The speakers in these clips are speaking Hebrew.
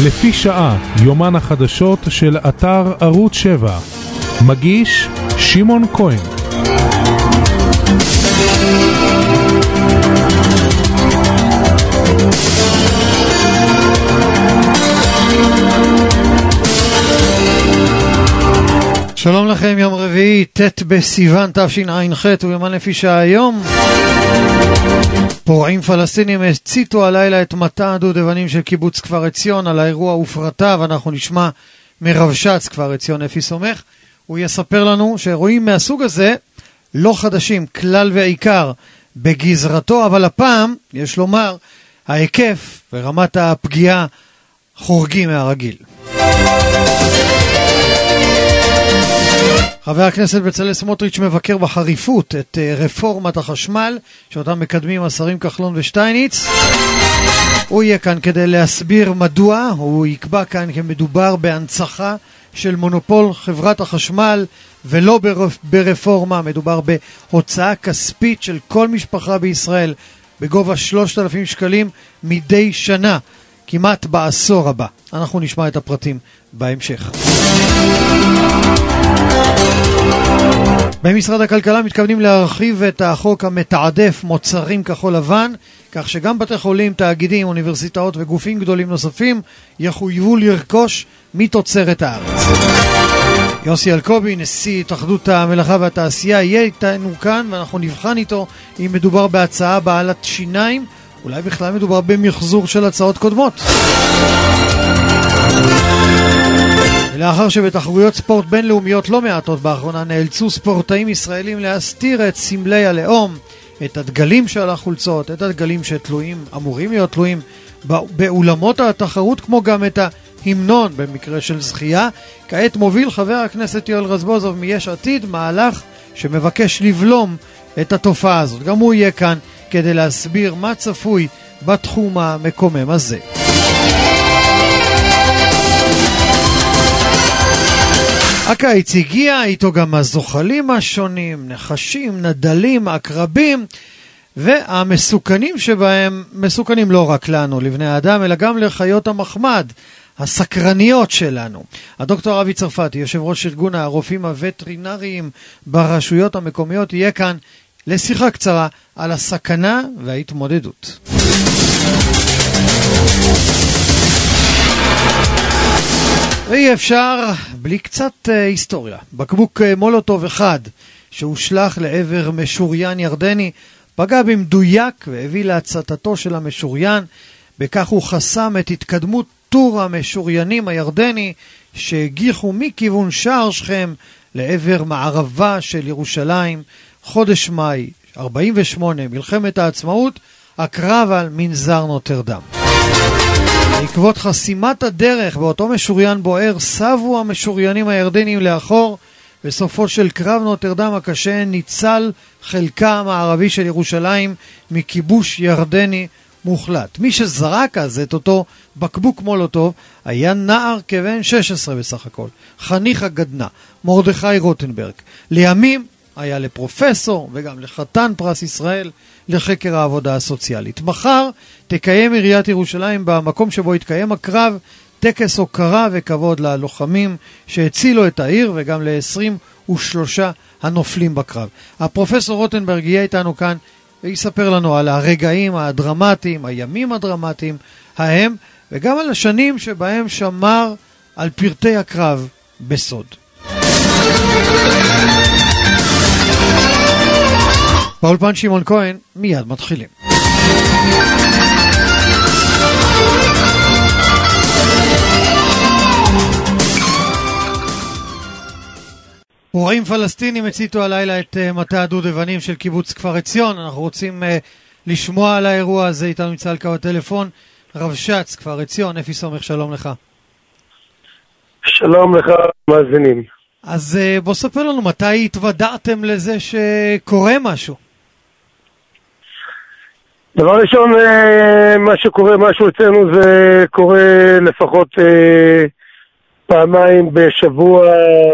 לפי שעה, יומן החדשות של אתר ערוץ 7. מגיש שמעון כהן. שלום לכם, יום רביעי, ט' בסיוון תשע"ח, ויומן לפי שעה היום. פורעים פלסטינים הציתו הלילה את מטע הדובדבנים של קיבוץ כפר עציון. על האירוע ופרטיו אנחנו נשמע מרבש"ץ כפר עציון אפי סומך. הוא יספר לנו שאירועים מהסוג הזה לא חדשים כלל ועיקר בגזרתו, אבל הפעם, יש לומר, ההיקף ורמת הפגיעה חורגים מהרגיל. חבר הכנסת בצלאל סמוטריץ' מבקר בחריפות את רפורמת החשמל שאותם מקדמים השרים כחלון ושטייניץ. הוא יהיה כאן כדי להסביר מדוע. הוא יקבע כאן כי מדובר בהנצחה של מונופול חברת החשמל ולא ברפורמה. מדובר בהוצאה כספית של כל משפחה בישראל בגובה 3,000 שקלים מדי שנה, כמעט בעשור הבא. אנחנו נשמע את הפרטים בהמשך. במשרד הכלכלה מתכוונים להרחיב את החוק המתעדף מוצרים כחול לבן, כך שגם בתי חולים, תאגידים, אוניברסיטאות וגופים גדולים נוספים יחויבו לרכוש מתוצרת הארץ. יוסי אלקובי, נשיא התאחדות המלאכה והתעשייה, יהיה איתנו כאן ואנחנו נבחן איתו אם מדובר בהצעה בעלת שיניים, אולי בכלל מדובר במחזור של הצעות קודמות. ולאחר שבתחרויות ספורט בינלאומיות לא מעטות באחרונה נאלצו ספורטאים ישראלים להסתיר את סמלי הלאום, את הדגלים של החולצות, את הדגלים אמורים להיות תלויים באולמות התחרות, כמו גם את ההמנון במקרה של זכייה. כעת מוביל חבר הכנסת יואל רזבוזוב מיש עתיד מהלך שמבקש לבלום את התופעה הזאת. גם הוא יהיה כאן כדי להסביר מה צפוי בתחום המקומם הזה. הקיץ הגיע, איתו גם הזוחלים השונים, נחשים, נדלים, עקרבים, והמסוכנים שבהם מסוכנים לא רק לנו, לבני האדם, אלא גם לחיות המחמד, הסקרניות שלנו. הדוקטור אבי צרפתי, יושב ראש ארגון הרופאים הווטרינריים ברשויות המקומיות, יהיה כאן לשיחה קצרה על הסכנה וההתמודדות. ואי אפשר בלי קצת היסטוריה. בקבוק מולוטוב אחד שהושלך לעבר משוריין ירדני פגע במדויק והביא להצתתו של המשוריין. בכך הוא חסם את התקדמות טור המשוריינים הירדני שהגיחו מכיוון שער שכם לעבר מערבה של ירושלים. חודש מאי 48, מלחמת העצמאות, הקרב על מנזר נוטרדם. בעקבות חסימת הדרך באותו משוריין בוער סבו המשוריינים הירדנים לאחור. בסופו של קרב נוטרדם הקשה ניצל חלקה המערבי של ירושלים מכיבוש ירדני מוחלט. מי שזרק אז את אותו בקבוק מולוטוב היה נער כבן 16 בסך הכל, חניך הגדנ"ע, מרדכי רוטנברג. לימים היה לפרופסור וגם לחתן פרס ישראל לחקר העבודה הסוציאלית. מחר תקיים עיריית ירושלים במקום שבו התקיים הקרב טקס הוקרה וכבוד ללוחמים שהצילו את העיר וגם ל-23 הנופלים בקרב. הפרופסור רוטנברג יהיה איתנו כאן ויספר לנו על הרגעים הדרמטיים, הימים הדרמטיים ההם, וגם על השנים שבהם שמר על פרטי הקרב בסוד. באולפן שמעון כהן, מיד מתחילים. פורעים פלסטינים הציתו הלילה את מטע הדובדבנים של קיבוץ כפר עציון. אנחנו רוצים לשמוע על האירוע הזה. איתנו נמצא על קו הטלפון רבש"ץ כפר עציון אפי סומך, שלום לך. שלום לך מאזינים. אז בוא ספר לנו מתי התוודעתם לזה שקורה משהו. דבר ראשון, מה שקורה משהו אצלנו זה קורה לפחות פעמיים בשבוע,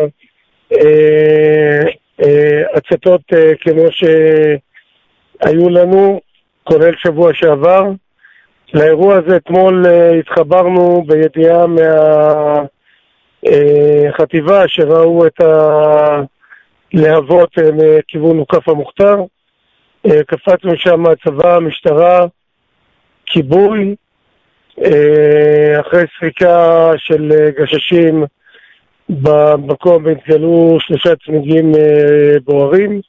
הצתות כמו שהיו לנו, כולל שבוע שעבר. לאירוע הזה אתמול התחברנו בידיעה מהחטיבה שראו את הלהבות מכיוון עוקף המוכתר. קפצנו שם הצבא, משטרה, כיבוי, אחרי סריקה של גששים במקום התגלו 3 צמיגים בוערים,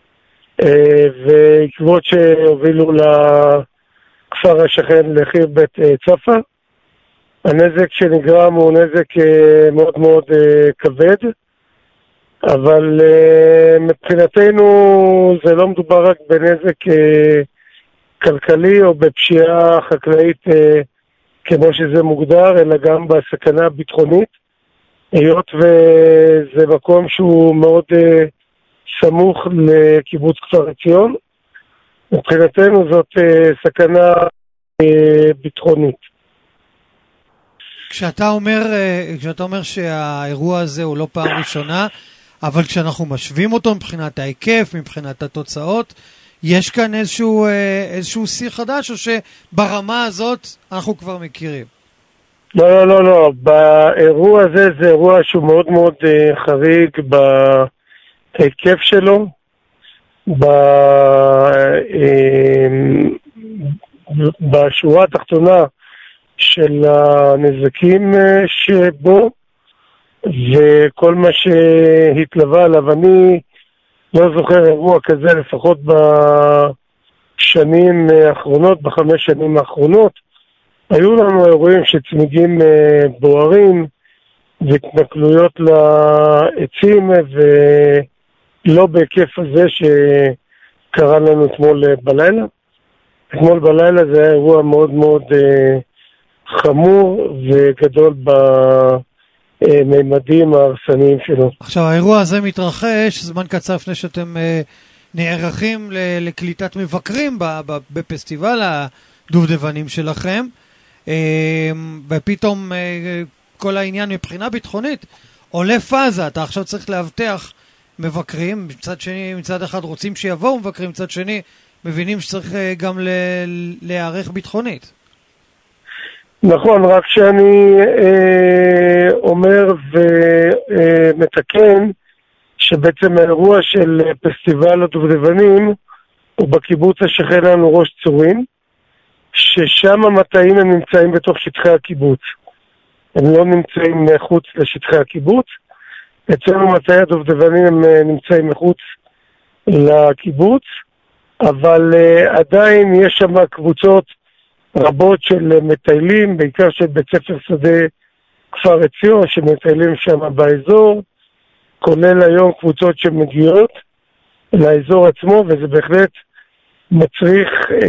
ועקבות שהובילו לכפר השכן לחיר בית צפה. הנזק שנגרם הוא נזק מאוד מאוד כבד, אבל מבחינתנו זה לא מדובר רק בנזק כלכלי או בפשיעה חקלאית כמו שזה מוגדר, אלא גם בסכנה ביטחונית, היות וזה מקום שהוא מאוד סמוך לקיבוץ כפר עציון. מבחינתנו זאת סכנה ביטחונית. כשאתה אומר שהאירוע הזה הוא לא פעם ראשונה, אבל כשאנחנו משווים אותו מבחינת ההיקף, מבחינת התוצאות, יש כאן איזשהו שיא חדש, או שברמה הזאת אנחנו כבר מכירים? לא. באירוע הזה זה אירוע שהוא מאוד מאוד חריג בהיקף שלו, בשורה התחתונה של הנזקים שבו, וכל מה שהתלווה עליו. אני לא זוכר אירוע כזה לפחות בשנים האחרונות, ב5 שנים האחרונות. היו לנו אירועים שצמיגים בוערים והתנכלויות לעצים, ולא בהיקף הזה שקרה לנו אתמול בלילה. אתמול בלילה זה היה אירוע מאוד מאוד חמור וגדול בממדים ההרסניים שלו. עכשיו, האירוע הזה מתרחש זמן קצר לפני שאתם נערכים לקליטת מבקרים בפסטיבל הדובדבנים שלכם, ופתאום כל העניין מבחינה ביטחונית עולה פאזה. אתה עכשיו צריך להבטח מבקרים, מצד אחד רוצים שיבואו מבקרים, מצד שני מבינים שצריך גם להיערך ביטחונית. נכון, רק שאני אומר ומתקן שבעצם האירוע של פסטיבל הדובדבנים הוא בקיבוץ השכן לנו ראש צורים, ששם המטעים הם נמצאים בתוך שטחי הקיבוץ. הם לא נמצאים מחוץ לשטחי הקיבוץ. אצלנו מטעי הדובדבנים הם נמצאים מחוץ לקיבוץ, אבל עדיין יש שם קבוצות רבות של מטיילים, בעיקר של בית ספר שדה כפר עציון, שמטיילים שם באזור, כולל היום קבוצות שמגיעות לאזור עצמו, וזה בהחלט מצריך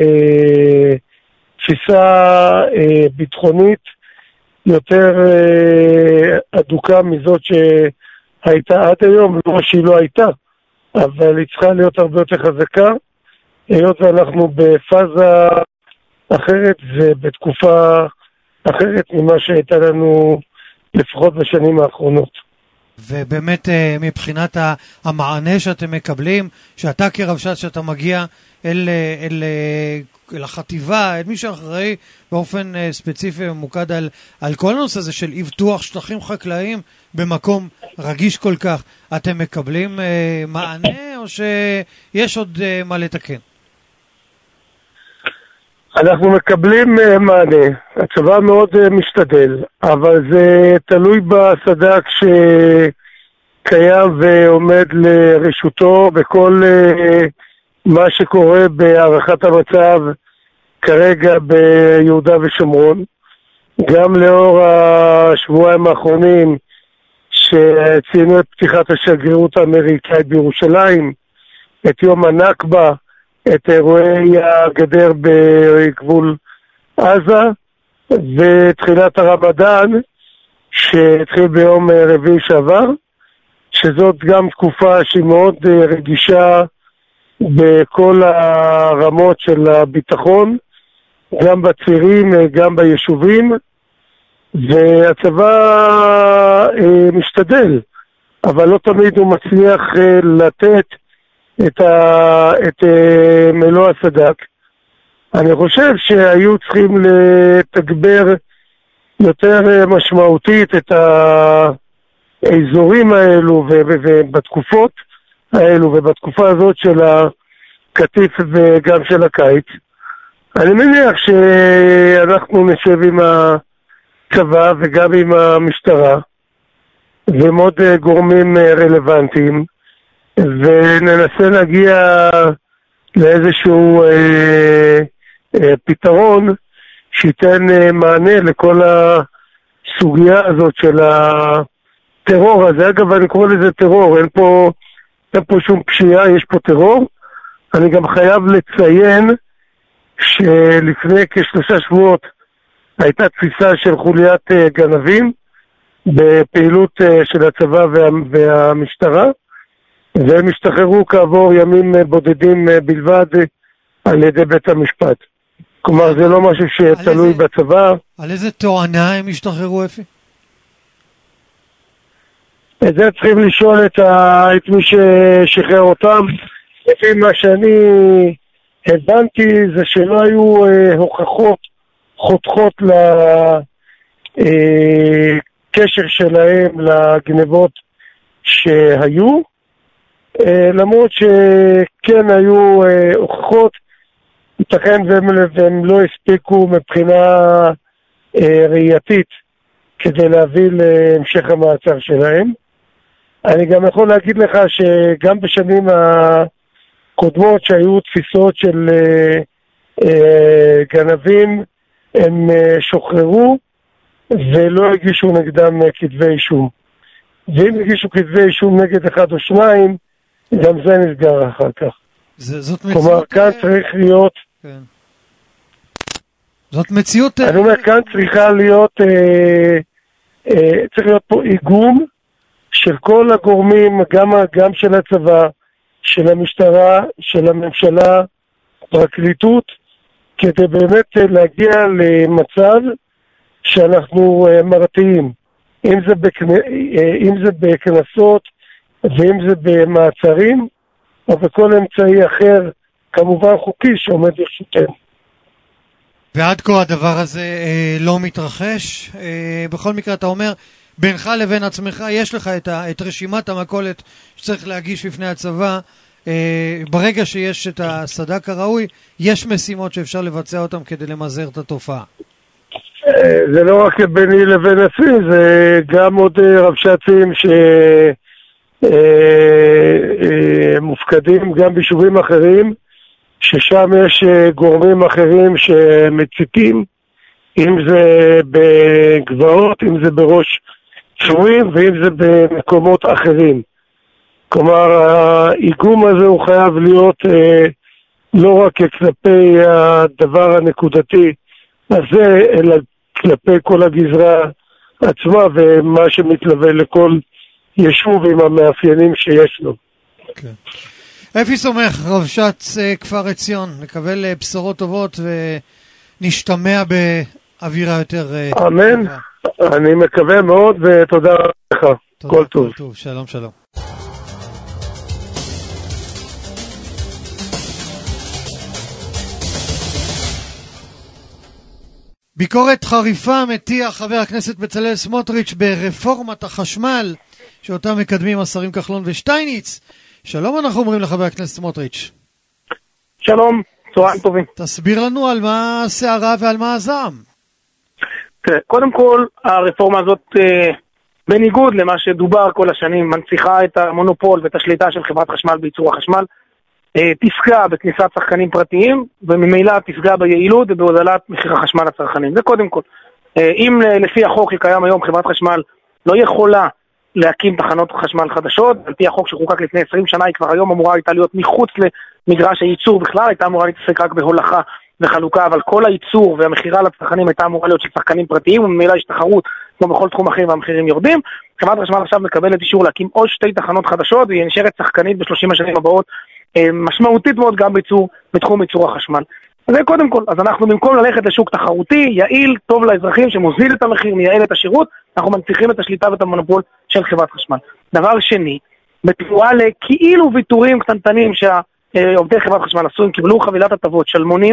תפיסה ביטחונית יותר אדוקה מזאת שהייתה עד היום. לא שהיא לא הייתה, אבל היא צריכה להיות הרבה יותר חזקה, היות ואנחנו בפאזה אחרת ובתקופה אחרת ממה שהייתה לנו לפחות בשנים האחרונות. ובאמת מבחינת המענה שאתם מקבלים, שאתה כרבש"ץ שאתה מגיע אל החטיבה, אל מי שאחראי באופן ספציפי וממוקד על כל הנושא הזה של אבטוח שטחים חקלאיים במקום רגיש כל כך, אתם מקבלים מענה או שיש עוד מה לתקן? אנחנו מקבלים מענה, הצבא מאוד משתדל, אבל זה תלוי בסד"כ שקיים ועומד לרשותו בכל מה שקורה בהערכת המצב כרגע ביהודה ושומרון. גם לאור השבועיים האחרונים שציינו את פתיחת השגרירות האמריקאית בירושלים, את יום הנכבה, את אירועי הגדר בגבול עזה, ותחילת הרמדאן שהתחיל ביום רביעי שעבר, שזאת גם תקופה שהיא מאוד רגישה בכל הרמות של הביטחון, גם בצירים, גם ביישובים, והצבא משתדל, אבל לא תמיד הוא מצליח לתת את מלוא הסד"כ. אני חושב שהיו צריכים לתגבר יותר משמעותית את האזורים האלו ובתקופות האלו ובתקופה הזאת של הקטיף וגם של הקיץ. אני מניח שאנחנו נשב עם הצבא וגם עם המשטרה ועם עוד גורמים רלוונטיים וננסה להגיע לאיזשהו פתרון שייתן מענה לכל הסוגיה הזאת של הטרור הזה. אגב, אני קורא לזה טרור, אין פה שום פשיעה, יש פה טרור. אני גם חייב לציין שלפני כ3 שבועות הייתה תפיסה של חוליית גנבים בפעילות של הצבא והמשטרה, והם השתחררו כעבור ימים בודדים בלבד על ידי בית המשפט. כלומר, זה לא משהו שתלוי בצבא. על איזה תואנה הם השתחררו, אפי? את זה צריכים לשאול את מי ששחרר אותם. לפי מה שאני הבנתי זה שלא היו הוכחות חותכות לקשר שלהם לגנבות שהיו, למרות שכן היו הוכחות, ייתכן והם לא הספיקו מבחינה ראייתית כדי להביא להמשך המעצר שלהם. אני גם יכול להגיד לך שגם בשנים הקודמות שהיו תפיסות של גנבים, הם שוחררו ולא הגישו נגדם כתבי אישום. ואם הגישו כתבי אישום נגד 1 או 2, גם זה נסגר אחר כך. זאת כלומר, כאן צריך להיות... כן. זאת מציאות... אני אומר, כאן צריכה להיות... צריך להיות פה איגום של כל הגורמים, גם של הצבא, של המשטרה, של הממשלה, פרקליטות, כדי באמת להגיע למצב שאנחנו מרתיעים. אם זה בכנסות ואם זה במעצרים, או בכל אמצעי אחר, כמובן חוקי, שעומד לרשותנו. ועד כה הדבר הזה לא מתרחש. בכל מקרה אתה אומר, בינך לבין עצמך יש לך את רשימת המכולת שצריך להגיש בפני הצבא. ברגע שיש את הסד"כ הראוי, יש משימות שאפשר לבצע אותם כדי למזער את התופעה. זה לא רק ביני לבין עצמי, זה גם עוד רבש"צים שמופקדים גם ביישובים אחרים, ששם יש גורמים אחרים שמציתים, אם זה בגבעות, אם זה בראש צורים, ואם זה במקומות אחרים. כלומר, האיגום הזה הוא חייב להיות לא רק כלפי הדבר הנקודתי הזה, אלא כלפי כל הגזרה עצמה ומה שמתלווה לכל יישוב עם המאפיינים שיש לו. כן. אפי סומך, רבש"ץ כפר עציון, נקבל בשורות טובות ונשתמע באווירה יותר... אמן, אני מקווה מאוד ותודה לך. כל טוב. שלום שלום. ביקורת חריפה מטיח חבר הכנסת בצלאל סמוטריץ' ברפורמת החשמל שאותה מקדמים השרים כחלון ושטייניץ. שלום אנחנו אומרים לחבר הכנסת סמוטריץ'. שלום, צהריים טובים. תסביר לנו על מה הסערה ועל מה הזעם. קודם כל, הרפורמה הזאת, בניגוד למה שדובר כל השנים, מנציחה את המונופול ואת השליטה של חברת חשמל בייצור החשמל, תפגע בכניסת שחקנים פרטיים, וממילא תפגע ביעילות ובהוזלת מחיר החשמל לצרכנים. זה קודם כל. אם לפי החוק שקיים היום חברת חשמל לא יכולה להקים תחנות חשמל חדשות, על פי החוק שחוקק לפני 20 שנה, היא כבר היום אמורה הייתה להיות מחוץ למגרש הייצור בכלל, הייתה אמורה להתעסק רק בהולכה וחלוקה, אבל כל הייצור והמחירה לצרכנים הייתה אמורה להיות של שחקנים פרטיים, וממילא יש תחרות כמו בכל תחום אחר והמחירים יורדים. חברת חשמל עכשיו מקבלת אישור להקים עוד 2 תחנות חדשות, והיא נשארת שחקנית ב-30 השנים הבאות, משמעותית מאוד גם בתחום ייצור החשמל. זה קודם כל, אז אנחנו במקום ללכת לשוק תחרותי, יעיל, טוב לאזרחים, שמוזיל את המחיר, מייעל את השירות, אנחנו מנציחים את השליטה ואת המונופול של חברת חשמל. דבר שני, בתמורה לכאילו ויתורים קטנטנים שעובדי חברת חשמל עשו, הם קיבלו חבילת הטבות, שלמונים,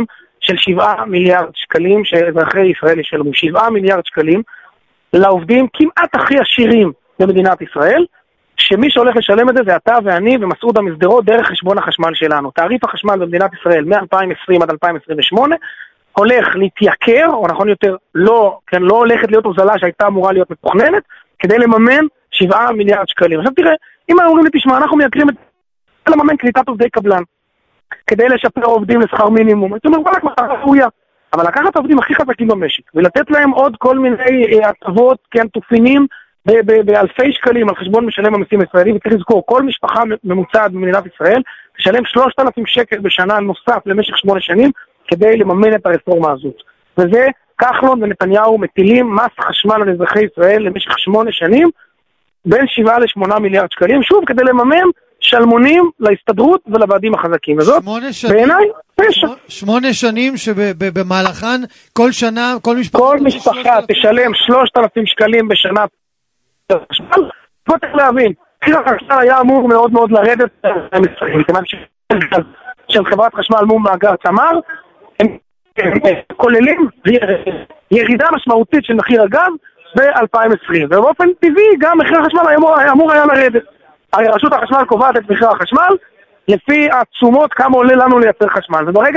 של 7 מיליארד שקלים שאזרחי ישראל ישלמו. 7 מיליארד שקלים לעובדים כמעט הכי עשירים במדינת ישראל, שמי שהולך לשלם את זה אתה ואני ומסעוד המסדרות דרך חשבון החשמל שלנו. תעריף החשמל במדינת ישראל מ-2020 עד 2028 הולך להתייקר, או נכון יותר, לא הולכת להיות הוזלה שהייתה אמורה להיות מתוכננת, כדי לממן 7 מיליארד שקלים. עכשיו תראה, אם אומרים לי, תשמע, אנחנו מייקרים את לממן קליטת עובדי קבלן, כדי לשפר עובדים לשכר מינימום. זאת אומרת, וואלק, מטרה ראויה. אבל לקחת העובדים הכי חזקים במשק, ולתת להם עוד כל מיני הטבות, כן, תופינים, באלפי שקלים על חשבון משלם המסים הישראלי, וצריך לזכור, כל משפחה ממוצעת במדינת ישראל תשלם 3,000 שקל בשנה נוסף למשך 8 שנים, כדי לממן את הרפורמה הזאת. וזה, כחלון ונתניהו מטילים מס חשמל על אזרחי ישראל למשך 8 שנים, בין 7 ל-8 מיליארד שקלים, שוב, כדי לממן שלמונים להסתדרות ולוועדים החזקים. וזאת, בעיניי, פשע. 8 שנים שבמהלכן כל שנה, כל משפחה תשלם 3,000 שקלים בשנה. פה צריך להבין, מחיר החשמל היה אמור מאוד מאוד לרדת, מכיוון של חברת חשמל מול מאגר תמר, הם כוללים ירידה משמעותית של מחיר הגז ב-2020, ובאופן טבעי גם מחיר החשמל אמור היה לרדת. הרי רשות החשמל קובעת את מחיר החשמל לפי התשומות כמה עולה לנו לייצר חשמל, וברגע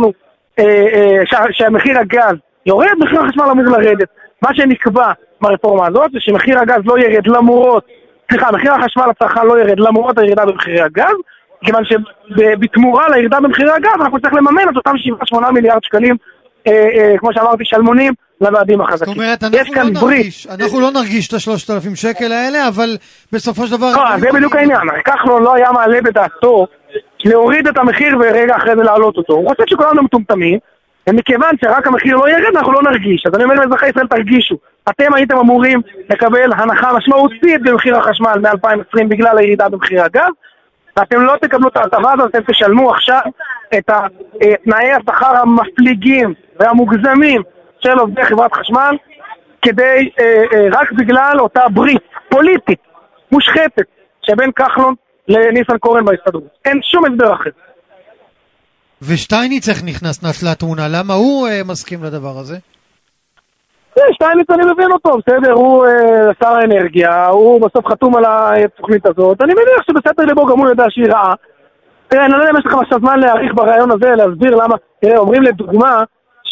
שהמחיר הגז יורד, מחיר החשמל אמור לרדת. מה שנקבע ברפורמה הזאת זה שמחיר הגז לא ירד מחיר החשמל לצרכן לא ירד למרות הירידה במחירי הגז, כיוון שבתמורה לירידה במחירי הגז אנחנו צריך לממן את אותם 7-8 מיליארד שקלים, כמו שאמרתי, שלמונים לוועדים החזקים. זאת אומרת, אנחנו לא נרגיש את 3,000 שקל האלה, אבל בסופו של דבר... זה בדיוק העניין, כחלון לא היה מעלה בדעתו להוריד את המחיר ורגע אחרי זה להעלות אותו. הוא רוצה שכולנו מטומטמים, ומכיוון שרק המחיר לא ירד, אנחנו לא נרגיש. אז אני אומר לאזרחי ישראל, תרגישו. אתם הייתם אמורים לקבל הנחה משמעותית במחיר החשמל מ-2020 בגלל הירידה במחיר הגז, ואתם לא תקבלו את ההטבה הזאת, אתם תשלמו עכשיו את תנאי השכר המפליגים והמוגזמים של עובדי חברת חשמל, כדי רק בגלל אותה ברית פוליטית מושחתת שבין כחלון לניסנקורן בהסתדרות. אין שום הסבר אחר. ושטייניץ איך נכנס לתמונה? למה הוא מסכים לדבר הזה? שטייניץ אני מבין אותו, בסדר, הוא שר האנרגיה, הוא בסוף חתום על התוכנית הזאת, אני מניח שבסדר לבו גם הוא יודע שהיא רעה. תראה, אני לא יודע אם יש לכם עכשיו זמן להעריך ברעיון הזה, להסביר למה, תראה, אומרים לדוגמה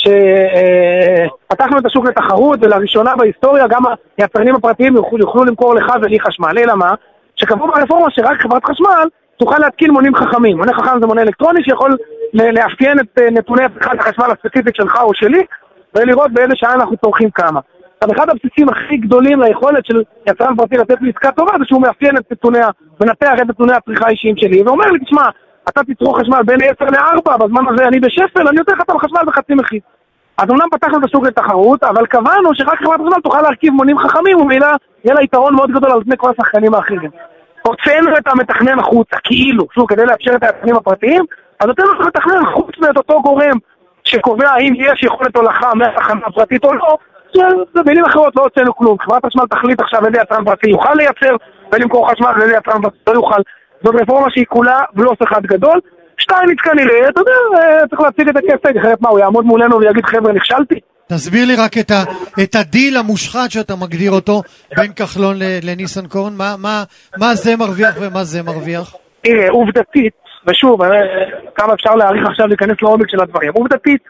שפתחנו את השוק לתחרות, ולראשונה בהיסטוריה גם היצרנים הפרטיים יוכלו למכור לך ולי חשמל, אלא מה? שקבעו ברפורמה שרק חברת חשמל תוכל להתקין מונים חכמים. מונה חכם זה מונה אלקטרוני שיכול לאפיין את נתוני צריכת החשמל הספציפית שלך או שלי, ולראות באיזה שעה אנחנו צורכים כמה. אבל אחד הבסיסים הכי גדולים ליכולת של יצרן פרטי לתת לי עסקה טובה, זה שהוא מאפיין את נתוניה, מנתח את נתוני הצריכה האישיים שלי, ואומר לי, תשמע, אתה תצרוך חשמל בין 10 ל-4, בזמן הזה אני בשפל, אני יותר חתם חשמל בחצי מחיר. אז אומנם פתחנו את השוק לתחרות, אבל קבענו שרק חברת חשמל תוכל להרכיב מונים חכמים, ומילא יהיה לה יתרון מאוד גדול על פני כל השחקנים האחרים. הוצאנו את המתכנן החוצה, כאילו, שוב, כדי לאפשר את היצרנים הפרטיים, אז אתם לא מתכנן חוץ ואת אותו גורם שקובע האם יש יכולת הולכה מהתחנה הפרטית או לא, במילים אחרות לא הוצאנו כלום. חברת חשמל תחליט עכשיו איזה יצרן פרטי יוכל לייצר ולמכור חשמל ואיזה יצרן פרטי לא יוכל. זאת רפורמה שהיא כולה בלוף אחד גדול. שטייניץ כנראה, אתה יודע, צריך להציג את הכסף, אחרת מה, הוא יעמוד מולנו ויגיד חבר'ה נכשלתי? תסביר לי רק את הדיל המושחת שאתה מגדיר אותו בין כחלון לניסנקורן, מה זה מרוויח ומה זה מרוויח? תראה, עובדתית, ושוב, כמה אפשר להעריך עכשיו להיכנס לעומק של הדברים. עובדתית,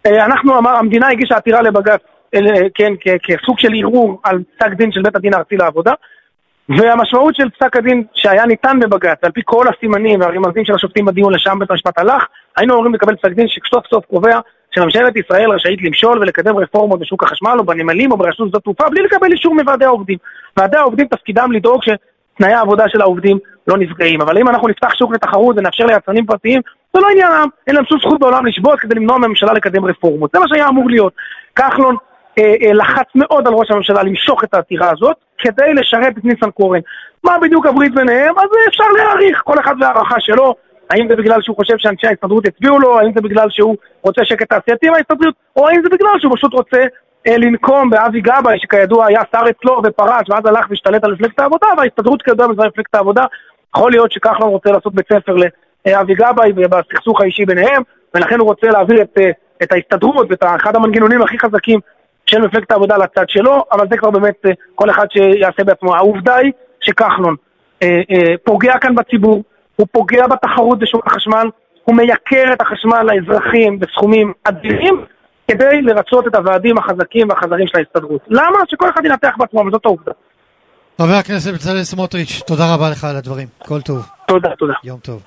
המדינה הגישה עתירה לבג"ץ, כן, כסוג של ערעור על פסק דין של בית הדין הארצי לעבודה, והמשמעות של פסק הדין שהיה ניתן בבג"ץ, על פי כל הסימנים והרמזים של השופטים בדיון לשם בית המשפט הלך, היינו אמורים לקבל פסק דין שסוף סוף קובע שממשלת ישראל רשאית למשול ולקדם רפורמות בשוק החשמל או בנמלים או ברשות שדות תעופה בלי לקבל אישור מוועדי העובדים. ועדי העובדים תפקידם לדאוג שתנאי העבודה של העובדים לא נפגעים. אבל אם אנחנו נפתח שוק לתחרות ונאפשר ליצרנים פרטיים, זה לא עניינם, אין להם שום זכות בעולם לשבות כדי למנוע מהממשלה לקדם רפורמות. זה מה שהיה אמור להיות. כחלון לחץ מאוד על ראש הממשלה למשוך את העתירה הזאת כדי לשרת את ניסנקורן. מה בדיוק הברית ביניהם? אז אפשר להעריך, כל אחד והערכה שלו. האם זה בגלל שהוא חושב שאנשי ההסתדרות הצביעו לו, האם זה בגלל שהוא רוצה שקט תעשייתי מההסתדרות, או האם זה בגלל שהוא פשוט רוצה לנקום באבי גבאי, שכידוע היה שר אצלו ופרש, ואז הלך והשתלט על מפלגת העבודה, וההסתדרות כידוע מפלגת העבודה. יכול להיות שכחלון רוצה לעשות בית ספר לאבי גבאי ובסכסוך האישי ביניהם, ולכן הוא רוצה להעביר את את ההסתדרות ואת אחד המנגנונים הכי חזקים של מפלגת העבודה לצד שלו, אבל זה כבר באמת כל אחד שיעשה בעצמו. העובדה היא שכחלון פוגע כאן בציבור, הוא פוגע בתחרות בשוק החשמל, הוא מייקר את החשמל לאזרחים בסכומים אדירים, כדי לרצות את הוועדים החזקים והחזרים של ההסתדרות. למה? שכל אחד ינתח בעצמו, וזאת העובדה. חבר הכנסת בצלאל סמוטריץ', תודה רבה לך על הדברים. כל טוב. תודה, תודה. יום טוב.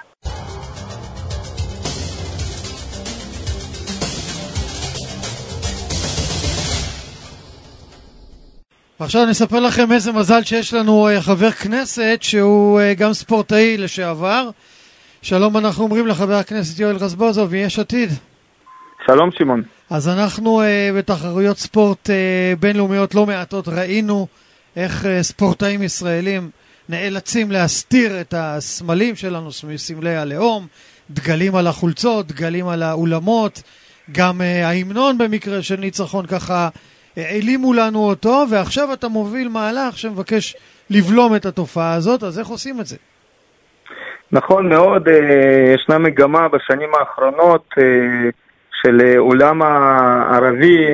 עכשיו נספר לכם איזה מזל שיש לנו חבר כנסת שהוא גם ספורטאי לשעבר. שלום, אנחנו אומרים לחבר הכנסת יואל רזבוזוב מיש עתיד. שלום שמעון. אז אנחנו בתחרויות ספורט בינלאומיות לא מעטות ראינו איך ספורטאים ישראלים נאלצים להסתיר את הסמלים שלנו, סמלי הלאום, דגלים על החולצות, דגלים על האולמות, גם ההמנון במקרה של ניצחון ככה העלימו לנו אותו, ועכשיו אתה מוביל מהלך שמבקש לבלום את התופעה הזאת, אז איך עושים את זה? נכון מאוד, ישנה מגמה בשנים האחרונות של עולם הערבי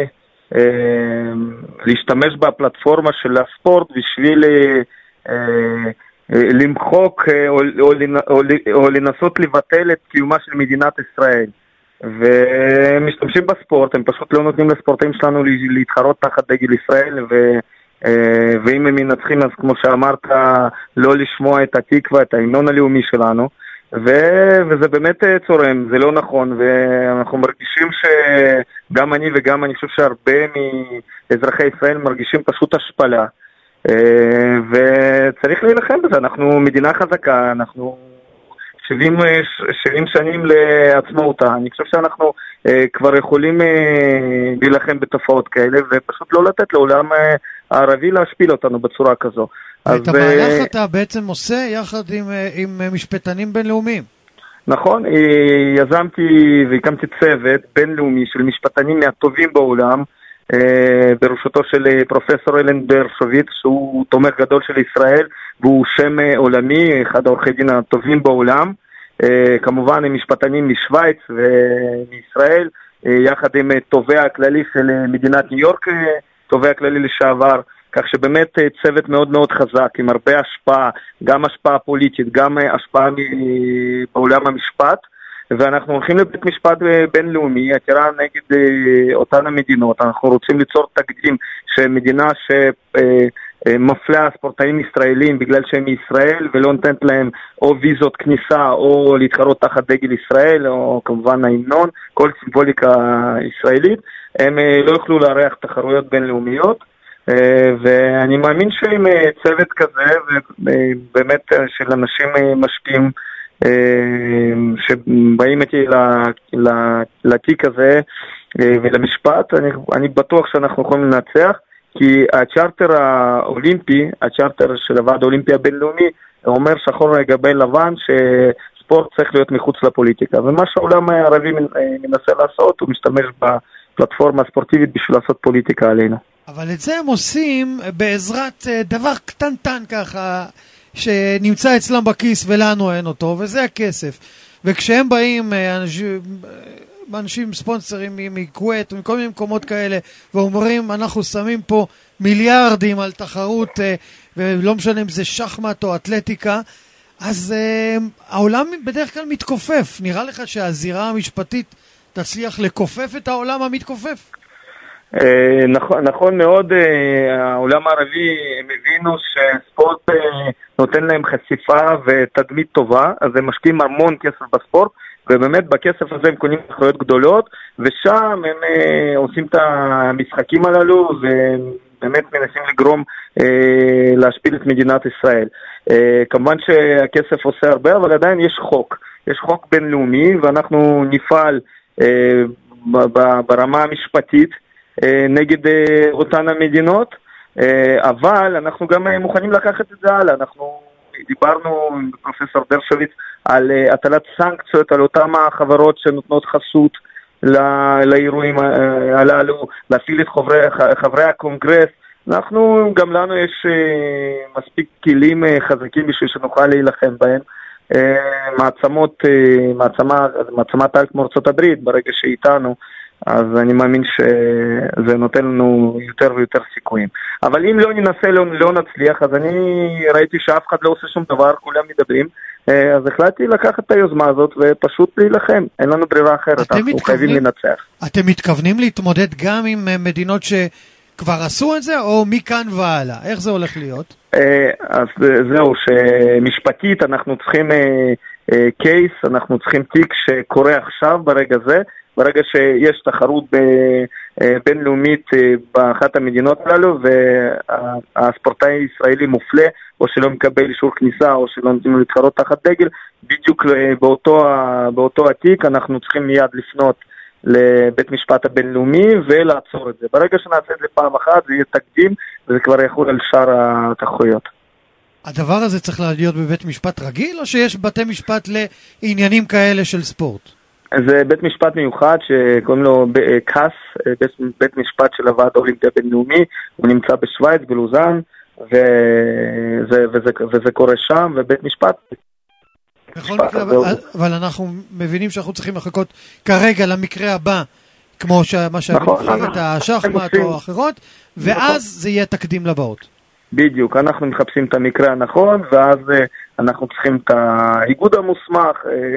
להשתמש בפלטפורמה של הספורט בשביל למחוק או לנסות לבטל את קיומה של מדינת ישראל. ומשתמשים בספורט, הם פשוט לא נותנים לספורטאים שלנו להתחרות תחת דגל ישראל, ואם הם מנצחים אז כמו שאמרת לא לשמוע את התקווה, את ההמנון הלאומי שלנו, וזה באמת צורם, זה לא נכון, ואנחנו מרגישים שגם אני וגם אני חושב שהרבה מאזרחי ישראל מרגישים פשוט השפלה, וצריך להילחם בזה. אנחנו מדינה חזקה, אנחנו 70 שנים לעצמאותה, אני חושב שאנחנו כבר יכולים להילחם בתופעות כאלה, ופשוט לא לתת לעולם הערבי להשפיל אותנו בצורה כזו. את המהלך אתה בעצם עושה יחד עם משפטנים בינלאומיים. נכון, יזמתי והקמתי צוות בינלאומי של משפטנים מהטובים בעולם, בראשותו של פרופסור אלן דרשוביץ, שהוא תומך גדול של ישראל, והוא שם עולמי, אחד העורכי דין הטובים בעולם, כמובן עם משפטנים משוויץ ומישראל, יחד עם תובע הכללי של מדינת ניו יורק, תובע הכללי לשעבר, כך שבאמת צוות מאוד מאוד חזק, עם הרבה השפעה, גם השפעה פוליטית, גם השפעה בעולם המשפט, ואנחנו הולכים לבית משפט בינלאומי, עתירה נגד אותן המדינות. אנחנו רוצים ליצור תקדים שמדינה שמפלה ספורטאים ישראלים בגלל שהם מישראל ולא נותנת להם או ויזות כניסה או להתחרות תחת דגל ישראל או כמובן ההמנון, כל סימבוליקה ישראלית, הם לא יוכלו לארח תחרויות בינלאומיות. ואני מאמין שעם צוות כזה ובאמת של אנשים משפיעים שבאים איתי לתיק הזה ולמשפט, אני בטוח שאנחנו יכולים לנצח, כי הצ'ארטר האולימפי, הצ'ארטר של הוועד האולימפי הבינלאומי, אומר שחור לגבי לבן שספורט צריך להיות מחוץ לפוליטיקה, ומה שהעולם הערבי מנסה לעשות, הוא משתמש בפלטפורמה הספורטיבית בשביל לעשות פוליטיקה עלינו. אבל את זה הם עושים בעזרת דבר קטנטן ככה, שנמצא אצלם בכיס ולנו אין אותו, וזה הכסף. וכשהם באים, אנשים ספונסרים מקווית ומכל מיני מקומות כאלה, ואומרים אנחנו שמים פה מיליארדים על תחרות, ולא משנה אם זה שחמט או אתלטיקה, אז העולם בדרך כלל מתכופף. נראה לך שהזירה המשפטית תצליח לכופף את העולם המתכופף? נכון מאוד, העולם הערבי הם הבינו שספורט נותן להם חשיפה ותדמית טובה, אז הם משקיעים המון כסף בספורט, ובאמת בכסף הזה הם קונים תחרויות גדולות, ושם הם עושים את המשחקים הללו ובאמת מנסים לגרום להשפיל את מדינת ישראל. כמובן שהכסף עושה הרבה, אבל עדיין יש חוק בינלאומי, ואנחנו נפעל ברמה המשפטית נגד אותן המדינות, אבל אנחנו גם מוכנים לקחת את זה הלאה. אנחנו דיברנו עם פרופסור דרשוביץ על הטלת סנקציות על אותם החברות שנותנות חסות לאירועים הללו, להפעיל את חברי הקונגרס. גם לנו יש מספיק כלים חזקים בשביל שנוכל להילחם בהם. מעצמת על כמו ארצות הברית, ברגע שאיתנו, אז אני מאמין שזה נותן לנו יותר ויותר סיכויים. אבל אם לא ננסה, לא נצליח, אז אני ראיתי שאף אחד לא עושה שום דבר, כולם מדברים, אז החלטתי לקחת את היוזמה הזאת ופשוט להילחם. אין לנו ברירה אחרת, אנחנו חייבים לנצח. אתם מתכוונים להתמודד גם עם מדינות שכבר עשו את זה, או מכאן והלאה? איך זה הולך להיות? אז זהו, שמשפטית אנחנו צריכים קייס, אנחנו צריכים תיק שקורה עכשיו ברגע זה, ברגע שיש תחרות בינלאומית באחת המדינות הללו והספורטאי הישראלי מופלה או שלא מקבל אישור כניסה או שלא נותנים לו להתחרות תחת דגל, בדיוק באותו התיק אנחנו צריכים מיד לפנות לבית משפט הבינלאומי ולעצור את זה. ברגע שנעשה את זה פעם אחת זה יהיה תקדים וזה כבר יחול על שאר התחרויות. הדבר הזה צריך להיות בבית משפט רגיל או שיש בתי משפט לעניינים כאלה של ספורט? זה בית משפט מיוחד שקוראים לו קאס, בית משפט של הוועד האולימפי הבינלאומי, הוא נמצא בשוויץ, בלוזן, וזה קורה שם, ובית משפט... בכל מקרה, אבל אנחנו מבינים שאנחנו צריכים לחכות כרגע למקרה הבא, כמו מה שהבנבחרת השחמט או האחרות, ואז זה יהיה תקדים לבאות. בדיוק, אנחנו מחפשים את המקרה הנכון, ואז אנחנו צריכים את האיגוד המוסמך,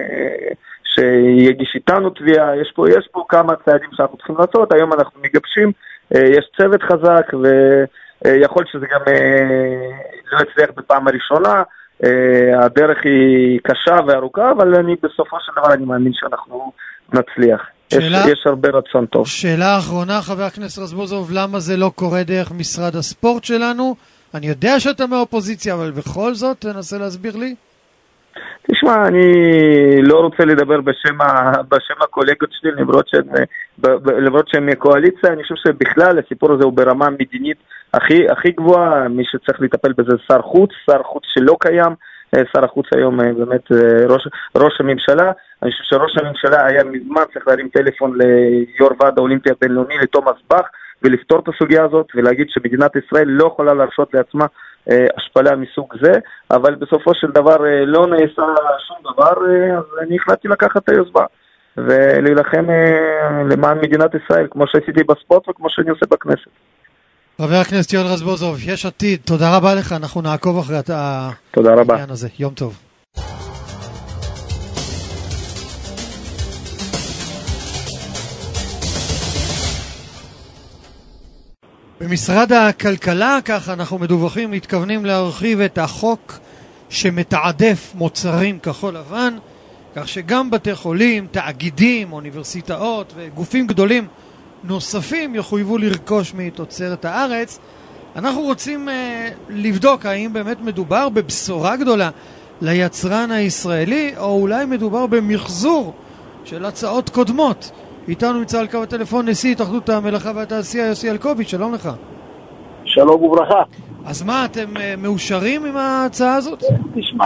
שיגיש איתנו תביעה, יש פה כמה צעדים שאנחנו צריכים לעשות, היום אנחנו מגבשים, יש צוות חזק ויכול שזה גם לא יצליח בפעם הראשונה, הדרך היא קשה וארוכה, אבל בסופו של דבר אני מאמין שאנחנו נצליח. יש הרבה רצון טוב. שאלה אחרונה, חבר הכנסת רזבוזוב, למה זה לא קורה דרך משרד הספורט שלנו? אני יודע שאתה מהאופוזיציה, אבל בכל זאת תנסה להסביר לי. תשמע, אני לא רוצה לדבר בשם הקולגות שלי, למרות שהם מהקואליציה, אני חושב שבכלל הסיפור הזה הוא ברמה מדינית הכי גבוהה, מי שצריך לטפל בזה שר חוץ שלא קיים, שר החוץ היום באמת ראש הממשלה, אני חושב שראש הממשלה היה מזמן צריך להרים טלפון ליו"ר ועד האולימפי הבינלאומי, לתומאס באך, ולפתור את הסוגיה הזאת ולהגיד שמדינת ישראל לא יכולה להרשות לעצמה השפלה מסוג זה, אבל בסופו של דבר לא נעשה שום דבר, אז אני החלטתי לקחת את היוזמה ולהילחם למען מדינת ישראל, כמו שעשיתי בספורט וכמו שאני עושה בכנסת. חבר הכנסת יואל רזבוזוב, יש עתיד, תודה רבה לך, אנחנו נעקוב אחרי העניין הזה. יום טוב. במשרד הכלכלה, ככה אנחנו מדווחים, מתכוונים להרחיב את החוק שמתעדף מוצרים כחול לבן, כך שגם בתי חולים, תאגידים, אוניברסיטאות וגופים גדולים נוספים יחויבו לרכוש מתוצרת הארץ. אנחנו רוצים לבדוק האם באמת מדובר בבשורה גדולה ליצרן הישראלי, או אולי מדובר במחזור של הצעות קודמות. איתנו נמצא על קו הטלפון נשיא התאחדות המלאכה והתעשייה יוסי אלקוביץ', שלום לך. שלום וברכה. אז מה, אתם מאושרים עם ההצעה הזאת? תשמע,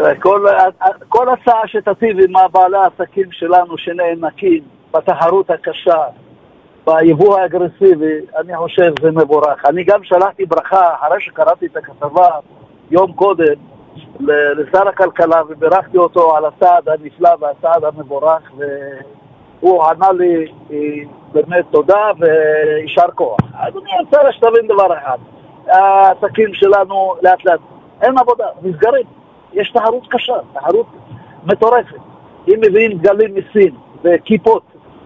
כל הצעה שתטיב עם בעלי העסקים שלנו שנאנקים בתחרות הקשה, ביבוא האגרסיבי, אני חושב זה מבורך. אני גם שלחתי ברכה אחרי שקראתי את הכתבה יום קודם לשר הכלכלה וברכתי אותו על הצעד הנפלא והצעד המבורך, הוא ענה לי באמת תודה וישר כוח. אדוני, אני רוצה שתבין דבר אחד, העסקים שלנו לאט לאט אין עבודה, נסגרים, יש תחרות קשה, תחרות מטורפת. אם מביאים גלים מסין וכיפות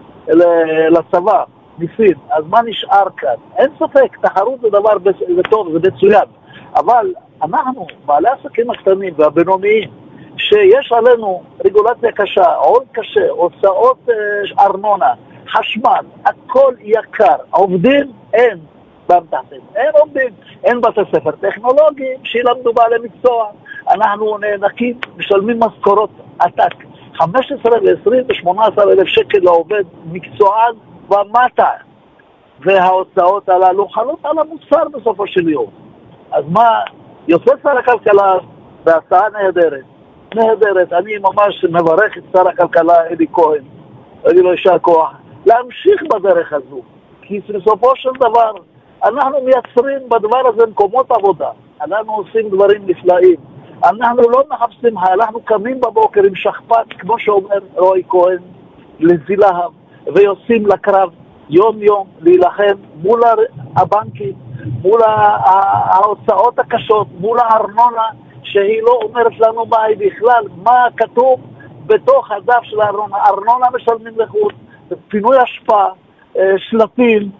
לצבא מסין, אז מה נשאר כאן? אין ספק, תחרות זה דבר טוב, זה מצוין, אבל אנחנו, בעלי העסקים הקטנים והבינוניים, שיש עלינו רגולציה קשה, עול קשה, הוצאות ארנונה, חשמל, הכל יקר, עובדים אין במתחתים, אין עובדים, אין בתי ספר טכנולוגיים שילמדו בעלי מקצוע, אנחנו נאנקים, משלמים משכורות עתק, 15 ו-20 ו-18 אלף שקל לעובד מקצוען ומטה, וההוצאות הללו חלות על המוצר בסופו של יום. אז מה, יוצא שר הכלכלה בהצעה נהדרת, אני ממש מברך את שר הכלכלה אלי כהן, אני לו יישר כוח, להמשיך בדרך הזו, כי בסופו של דבר אנחנו מייצרים בדבר הזה מקומות עבודה, אנחנו עושים דברים נפלאים, אנחנו לא מחפשים, אנחנו קמים בבוקר עם שכפ"ץ, כמו שאומר רועי כהן, לזילהב, ויוצאים לקרב יום יום להילחם מול הבנקים, מול ההוצאות הקשות, מול הארנונה שהיא לא אומרת לנו מה היא בכלל, מה כתוב בתוך הדף של הארנונה. ארנונה משלמים לחוץ, פינוי השפעה, שלטים,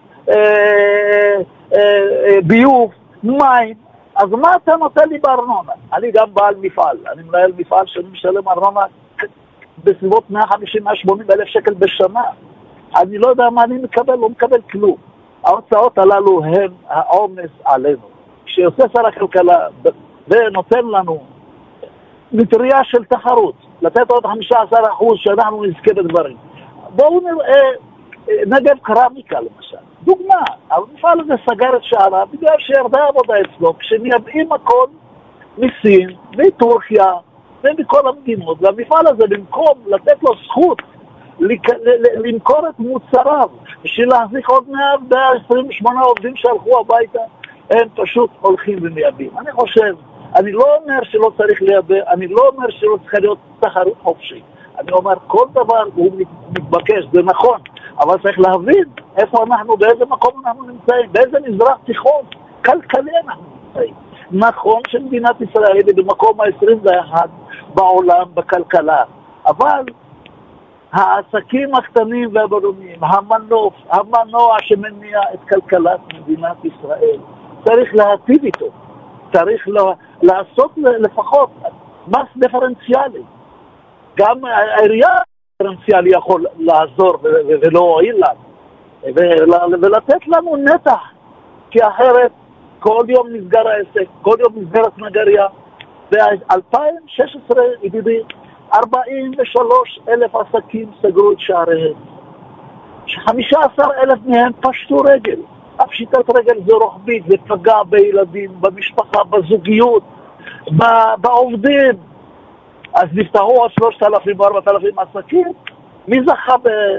ביוב, מים. אז מה אתה נותן לי בארנונה? אני גם בעל מפעל, אני מנהל מפעל שאני משלם ארנונה בסביבות 150-180 אלף שקל בשנה. אני לא יודע מה אני מקבל, לא מקבל כלום. ההוצאות הללו הן העומס עלינו. כשיוצא שר הכלכלה ונותן לנו מטריה של תחרות, לתת עוד 15% שאנחנו נזכה בדברים. בואו נראה נגב קרמיקה למשל. דוגמה, המפעל הזה סגר את שערה בגלל שירדה עבודה אצלו, כשמייבאים הכל מסין, מטורקיה ומכל המדינות, והמפעל הזה במקום לתת לו זכות למכור את מוצריו בשביל להחזיק עוד 128 עובדים שהלכו הביתה, הם פשוט הולכים ומייבאים. אני חושב, אני לא אומר שלא צריך לייבא, אני לא אומר שלא צריך להיות תחרות חופשית. אני אומר, כל דבר הוא מתבקש, זה נכון, אבל צריך להבין איפה אנחנו, באיזה מקום אנחנו נמצאים, באיזה מזרח תיכון כלכלי אנחנו נמצאים. נכון שמדינת ישראל היא במקום ה-21 בעולם בכלכלה, אבל העסקים הקטנים והבינוניים, המנוע שמניע את כלכלת מדינת ישראל, צריך להטיב איתו, צריך לעשות לפחות מס דיפרנציאלי. גם העירייה דיפרנציאלי יכול לעזור ולהועיל לנו, ולתת לנו נתח, כי אחרת כל יום נסגר העסק, כל יום נסגרת נגריה. ב-2016 ידידי 43,000 עסקים סגרו את שעריהם, 15,000 מהם פשטו רגל. הפשיטת רגל זה רוחבית, זה פגע בילדים, במשפחה, בזוגיות, בעובדים. אז נפתחו עוד 3,000 או 4,000 עסקים. מי זכה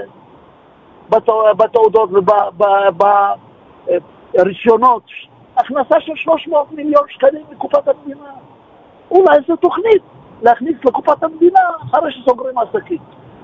בתעודות וברישיונות? הכנסה של 300 מיליון שקלים מקופת המדינה. אולי זו תוכנית להכניס לקופת המדינה אחרי שסוגרים עסקים.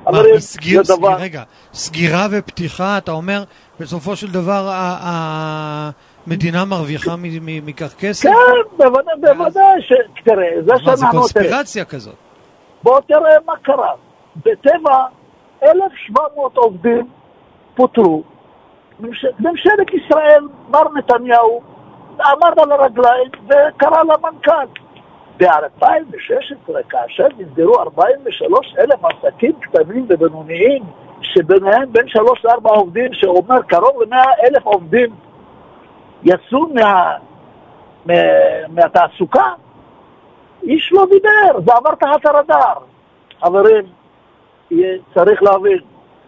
סגירה ופתיחה, אתה אומר, בסופו של דבר המדינה מרוויחה מכך כסף? כן, בוודאי. תראה, זה שאנחנו... זה קונספירציה כזאת. בוא תראה מה קרה. בטבע 1,700 עובדים פוטרו. ממשלת ישראל, מר נתניהו, עמד על הרגליים וקרא למנכ"ל. ב-2016, כאשר נסגרו 43,000 עסקים קטנים ובינוניים, שביניהם בין 3-4 עובדים, שאומר קרוב ל100,000 עובדים יצאו מהתעסוקה, איש לא דיבר, זה עבר תחת הרדאר. חברים, צריך להבין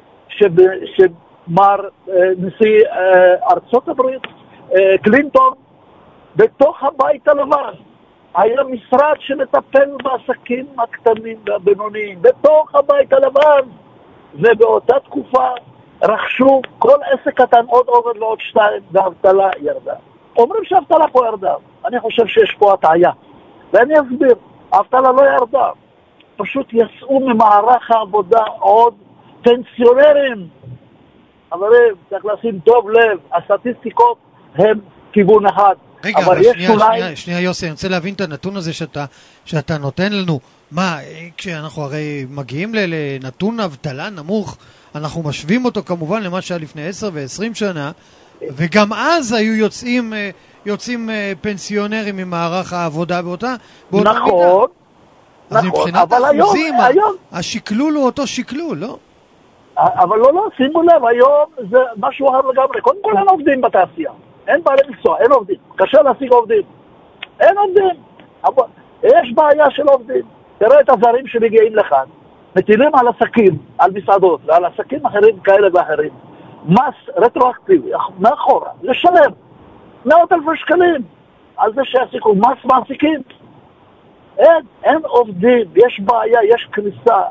שמר נשיא ארצות הברית, קלינטון, בתוך הבית הלבן, היה משרד שמטפל בעסקים הקטנים והבינוניים, בתוך הבית הלבן, ובאותה תקופה רכשו כל עסק קטן עוד עובד לעוד 2, והאבטלה ירדה. אומרים שהאבטלה פה ירדה, אני חושב שיש פה הטעיה, ואני אסביר, האבטלה לא ירדה, פשוט יצאו ממערך העבודה עוד פנסיונרים. חברים, צריך לשים טוב לב, הסטטיסטיקות הם כיוון אחד. רגע, שנייה יוסי, אני רוצה להבין את הנתון הזה שאתה נותן לנו. מה, כשאנחנו הרי מגיעים לנתון אבטלה נמוך, אנחנו משווים אותו כמובן למה שהיה לפני 10 ו-20 שנה, וגם אז היו יוצאים פנסיונרים ממערך העבודה באותה מידה. נכון, אז מבחינת האחוזים, השקלול הוא אותו שקלול, לא? אבל לא, שימו לב, היום זה משהו אחר לגמרי. קודם כל אין עובדים בתעשייה. אין בעלי מקצוע, אין עובדים. קשה להשיג עובדים. אין עובדים. יש בעיה של עובדים. תראה את הזרים שמגיעים לכאן. מטילים על עסקים, על מסעדות, ועל עסקים אחרים כאלה ואחרים. מס רטרואקטיבי, מאחורה, לשלם 100,000 שקלים על זה שיעסיקו. מס מעסיקים. אין עובדים. יש בעיה, יש קריסה.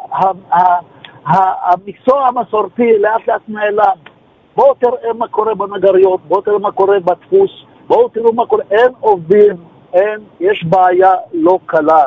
המקצוע המסורתי לאט לאט נעלם. בואו תראה מה קורה בנגריות, בואו תראה מה קורה בדפוס, בואו תראו מה קורה, אין עובדים, יש בעיה לא קלה,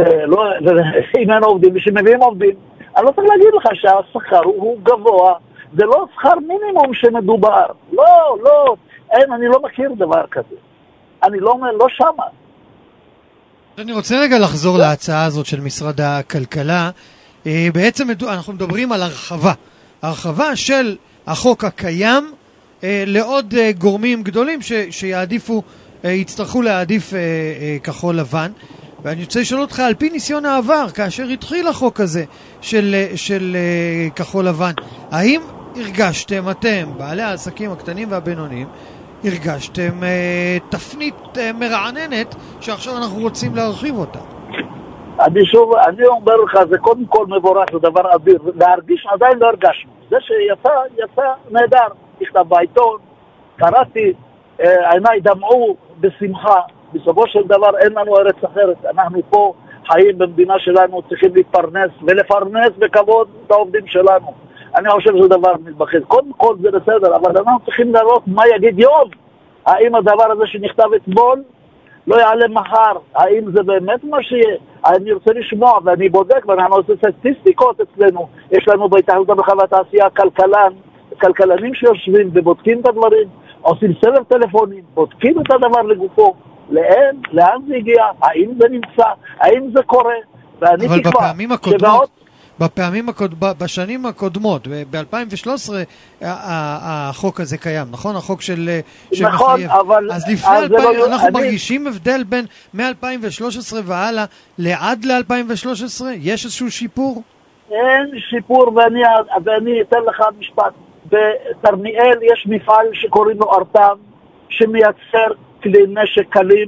אם אין עובדים, ושמביאים עובדים, אני לא צריך להגיד לך שהשכר הוא גבוה, זה לא שכר מינימום שמדובר. לא, לא, אין, אני לא מכיר דבר כזה. אני לא שמה. אני רוצה רגע לחזור להצעה הזאת של משרד הכלכלה. בעצם אנחנו מדברים על הרחבה של החוק הקיים לעוד גורמים גדולים שיעדיפו, יצטרכו להעדיף כחול לבן. ואני רוצה לשאול אותך, על פי ניסיון העבר, כאשר התחיל החוק הזה של כחול לבן, האם הרגשתם אתם, בעלי העסקים הקטנים והבינוניים, הרגשתם תפנית מרעננת שעכשיו אנחנו רוצים להרחיב אותה? אני אומר לך, זה קודם כל מבורך, זה דבר אדיר. להרגיש עדיין לא הרגשנו. זה שיצא נהדר. נכתב בעיתון, קראתי, עיניי דמעו בשמחה. בסופו של דבר אין לנו ארץ אחרת. אנחנו פה חיים במדינה שלנו, צריכים להתפרנס ולפרנס בכבוד את העובדים שלנו. אני חושב שזה דבר מתבחד. קודם כל זה בסדר, אבל אנחנו צריכים לראות מה יגיד יום. האם הדבר הזה שנכתב אתמול לא יעלה מחר? האם זה באמת מה שיהיה? אני רוצה לשמוע, ואני בודק, ואנחנו עושים סטטיסטיקות אצלנו. יש לנו בהתאחדות המלאכה והתעשייה כלכלנים שיושבים ובודקים את הדברים, עושים סבב טלפונים, בודקים את הדבר לגופו. לאן זה הגיע? האם זה נמצא? האם זה קורה? ואני תקווה בשנים הקודמות, ב-2013 החוק הזה קיים, נכון? החוק של נכון, אבל אז לפני אנחנו מרגישים הבדל בין מ-2013 והלאה לעד ל-2013? יש איזשהו שיפור? אין שיפור, ואני אתן לך משפט. בתרמיאל יש מפעל שקוראים לו ארטם, שמייצר כלי נשק קלים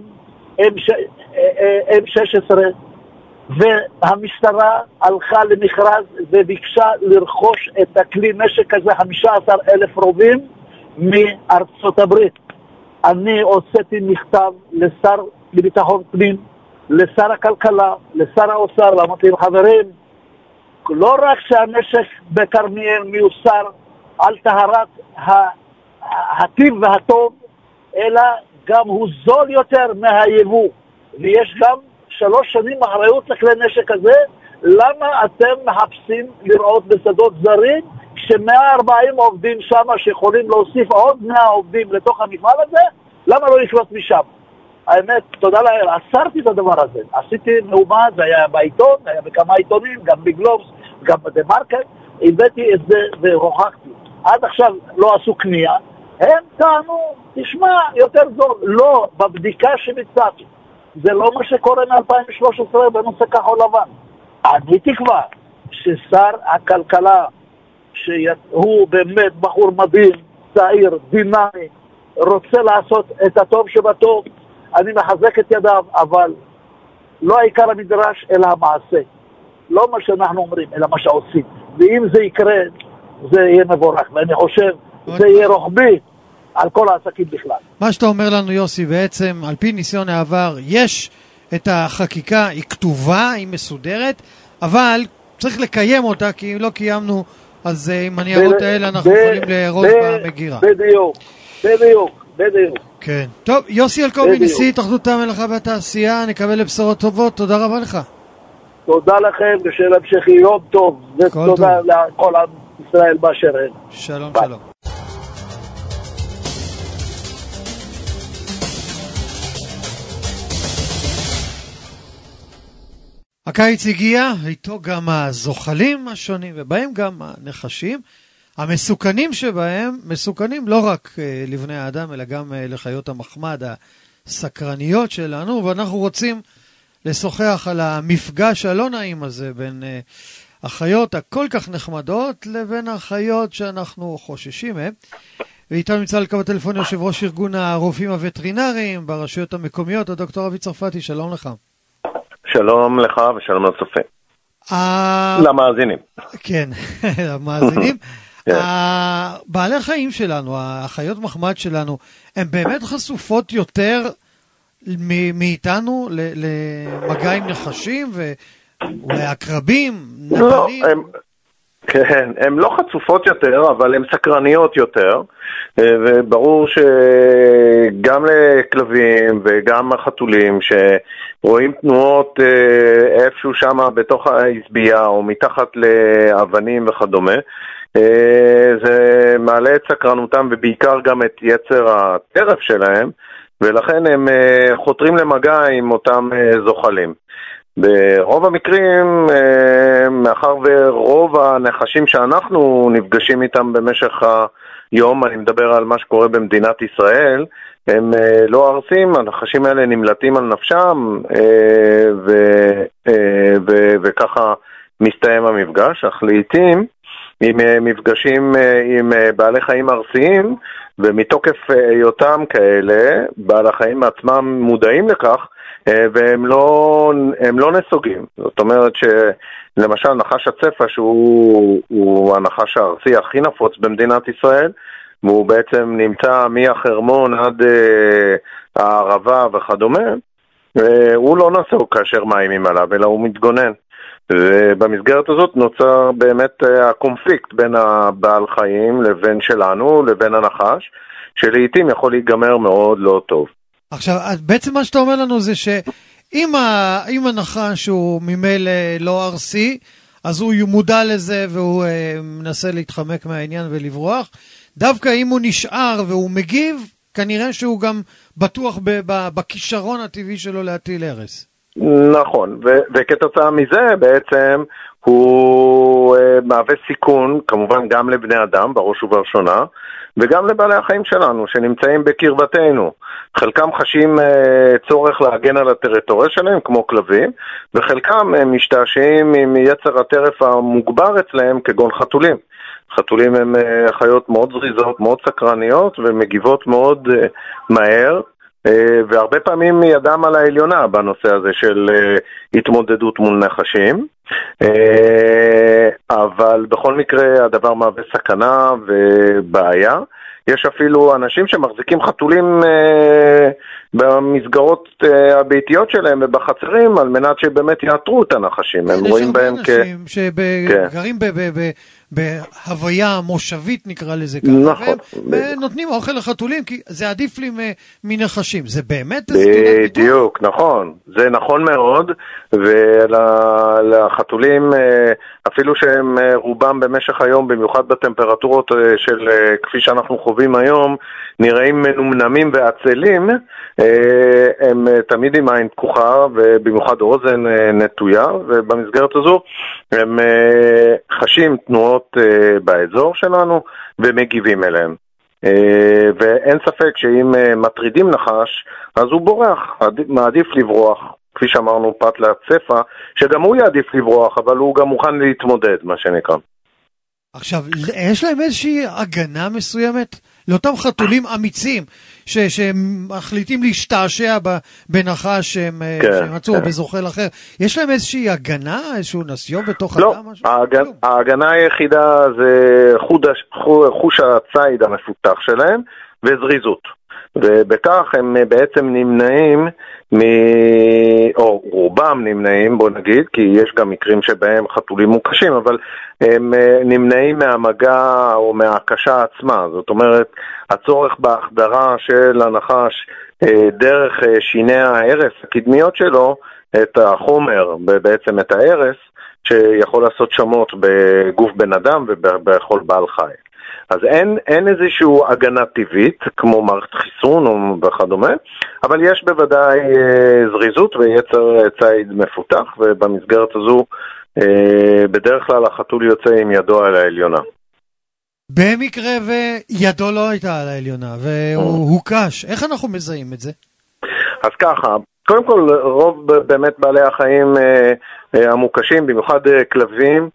M16, והמשטרה הלכה למכרז וביקשה לרכוש את הכלי נשק הזה 15,000 רובים מארצות הברית. אני הוצאתי מכתב לשר לביטחון פנים, לשר הכלכלה, לשר האוצר, ואמרתי להם, חברים, לא רק שהנשק בכרמיאל מיוסר על טהרת הטיב והטוב, אלא גם הוא זול יותר מהיבוא, ויש גם 3 שנים אחריות לכלי נשק הזה. למה אתם מחפשים לראות בשדות זרים כש140 עובדים שם שיכולים להוסיף עוד 100 עובדים לתוך המפעל הזה? למה לא לקנות משם? האמת, תודה לאל, אסרתי את הדבר הזה. עשיתי מהומה, זה היה בעיתון, היה בכמה עיתונים, גם בגלובס, גם בדה-מרקט, הבאתי את זה והוכחתי. עד עכשיו לא עשו קנייה, הם טענו, תשמע, יותר זול. לא, בבדיקה שביצעתי. זה לא מה שקורה מ-2013 בנושא כחול לבן. אני תקווה ששר הכלכלה, שהוא באמת בחור מדהים, צעיר, דינמי, רוצה לעשות את הטוב שבטוב, אני מחזק את ידיו, אבל לא העיקר המדרש אלא המעשה. לא מה שאנחנו אומרים, אלא מה שעושים. ואם זה יקרה, זה יהיה מבורך. ואני חושב, זה יהיה רוחבי על כל העסקים בכלל. מה שאתה אומר לנו, יוסי, בעצם, על פי ניסיון העבר, יש את החקיקה, היא כתובה, היא מסודרת, אבל צריך לקיים אותה, כי אם לא קיימנו, אז עם הניירות האלה אנחנו יכולים לארוז במגירה. בדיוק. כן. טוב, יוסי אלקובי, נשיא התאחדות המלאכה והתעשייה, נקבל לבשורות טובות, תודה רבה לך. תודה לכם, ושיהיה להמשך יום טוב, ותודה לכל עם ישראל באשר הם. שלום. הקיץ הגיע, איתו גם הזוחלים השונים, ובהם גם הנחשים. המסוכנים שבהם, מסוכנים לא רק לבני האדם, אלא גם לחיות המחמד, הסקרניות שלנו, ואנחנו רוצים לשוחח על המפגש הלא נעים הזה בין החיות הכל כך נחמדות לבין החיות שאנחנו חוששים מהם. ואיתנו נמצא על קו הטלפון יושב ראש ארגון הרופאים הווטרינריים ברשויות המקומיות, הדוקטור אבי צרפתי, שלום לך. שלום לך ושלום לצופה. למאזינים. כן, למאזינים. בעלי החיים שלנו, החיות מחמד שלנו, הן באמת חשופות יותר מאיתנו למגע עם נחשים ואולי עקרבים, נבלים? כן, הן לא חצופות יותר, אבל הן סקרניות יותר, וברור שגם לכלבים וגם החתולים שרואים תנועות איפשהו שם בתוך העזבייה או מתחת לאבנים וכדומה, זה מעלה את סקרנותם ובעיקר גם את יצר הטרף שלהם, ולכן הם חותרים למגע עם אותם זוחלים. ברוב המקרים, מאחר ורוב הנחשים שאנחנו נפגשים איתם במשך היום, אני מדבר על מה שקורה במדינת ישראל, הם לא ארסים, הנחשים האלה נמלטים על נפשם, וככה מסתיים המפגש, אך לעתים, אם מפגשים עם בעלי חיים ארסיים, ומתוקף היותם כאלה, בעלי החיים עצמם מודעים לכך, והם לא נסוגים. זאת אומרת שלמשל נחש הצפה, שהוא הנחש הארסי הכי נפוץ במדינת ישראל, והוא בעצם נמצא מהחרמון עד הערבה וכדומה, הוא לא נסוג כאשר מאיימים עליו, אלא הוא מתגונן. ובמסגרת הזאת נוצר באמת הקונפליקט בין הבעל חיים לבין שלנו, לבין הנחש, שלעיתים יכול להיגמר מאוד לא טוב. עכשיו, בעצם מה שאתה אומר לנו זה שאם הנחש הוא ממילא לא ארסי, אז הוא מודע לזה והוא מנסה להתחמק מהעניין ולברוח. דווקא אם הוא נשאר והוא מגיב, כנראה שהוא גם בטוח בכישרון הטבעי שלו להטיל הרס. נכון, וכתוצאה מזה בעצם הוא מהווה סיכון, כמובן גם לבני אדם בראש ובראשונה, וגם לבעלי החיים שלנו שנמצאים בקרבתנו. חלקם חשים צורך להגן על הטריטוריה שלהם כמו כלבים, וחלקם הם משתעשעים עם יצר הטרף המוגבר אצלהם כגון חתולים. חתולים הם חיות מאוד זריזות, מאוד סקרניות ומגיבות מאוד מהר, והרבה פעמים ידם על העליונה בנושא הזה של התמודדות מול נחשים, אבל בכל מקרה הדבר מהווה סכנה ובעיה. יש אפילו אנשים שמחזיקים חתולים במסגרות הביתיות שלהם ובחצרים על מנת שבאמת יאתרו את הנחשים. הם רואים בהם אנשים שגרים בהוויה מושבית נקרא לזה ככה, נכון. והם נותנים אוכל לחתולים כי זה עדיף לי מנחשים. זה באמת בדיוק, נכון. זה נכון מאוד, ולחתולים אפילו שהם רובם במשך היום, במיוחד בטמפרטורות של כפי שאנחנו חווים היום, נראים מנומנמים ועצלים, הם תמיד עם עין פקוחה ובמיוחד אוזן נטויה, ובמסגרת הזו הם חשים תנועות באזור שלנו ומגיבים אליהם. ואין ספק שאם מטרידים נחש, אז הוא בורח, מעדיף לברוח, כפי שאמרנו פת להצפה, שגם הוא יעדיף לברוח, אבל הוא גם מוכן להתמודד, מה שנקרא. עכשיו, יש להם איזושהי הגנה מסוימת לאותם חתולים אמיצים שמחליטים להשתעשע בנחש שהם מצאו בזוחל אחר? יש להם איזושהי הגנה, איזשהו נסיון בתוך לא, ההגנה היחידה זה חוש הציד המפותח שלהם וזריזות. ובכך הם בעצם נמנעים, או רובם נמנעים, בוא נגיד, כי יש גם מקרים שבהם חתולים מוקשים, אבל הם נמנעים מהמגע או מההקשה עצמה. זאת אומרת, הצורך בהחדרה של הנחש דרך שיני ההרס הקדמיות שלו, את החומר, בעצם את ההרס, שיכול לעשות שמות בגוף בן אדם ובכל בעל חי. אז אין איזשהו הגנה טבעית, כמו מערכת חיסון או וכדומה, אבל יש בוודאי זריזות ויצר ציד מפותח, ובמסגרת הזו בדרך כלל החתול יוצא עם ידו על העליונה. במקרה וידו לא הייתה על העליונה, והוא הוקש, איך אנחנו מזהים את זה? אז ככה, קודם כל רוב באמת בעלי החיים המוקשים, במיוחד כלבים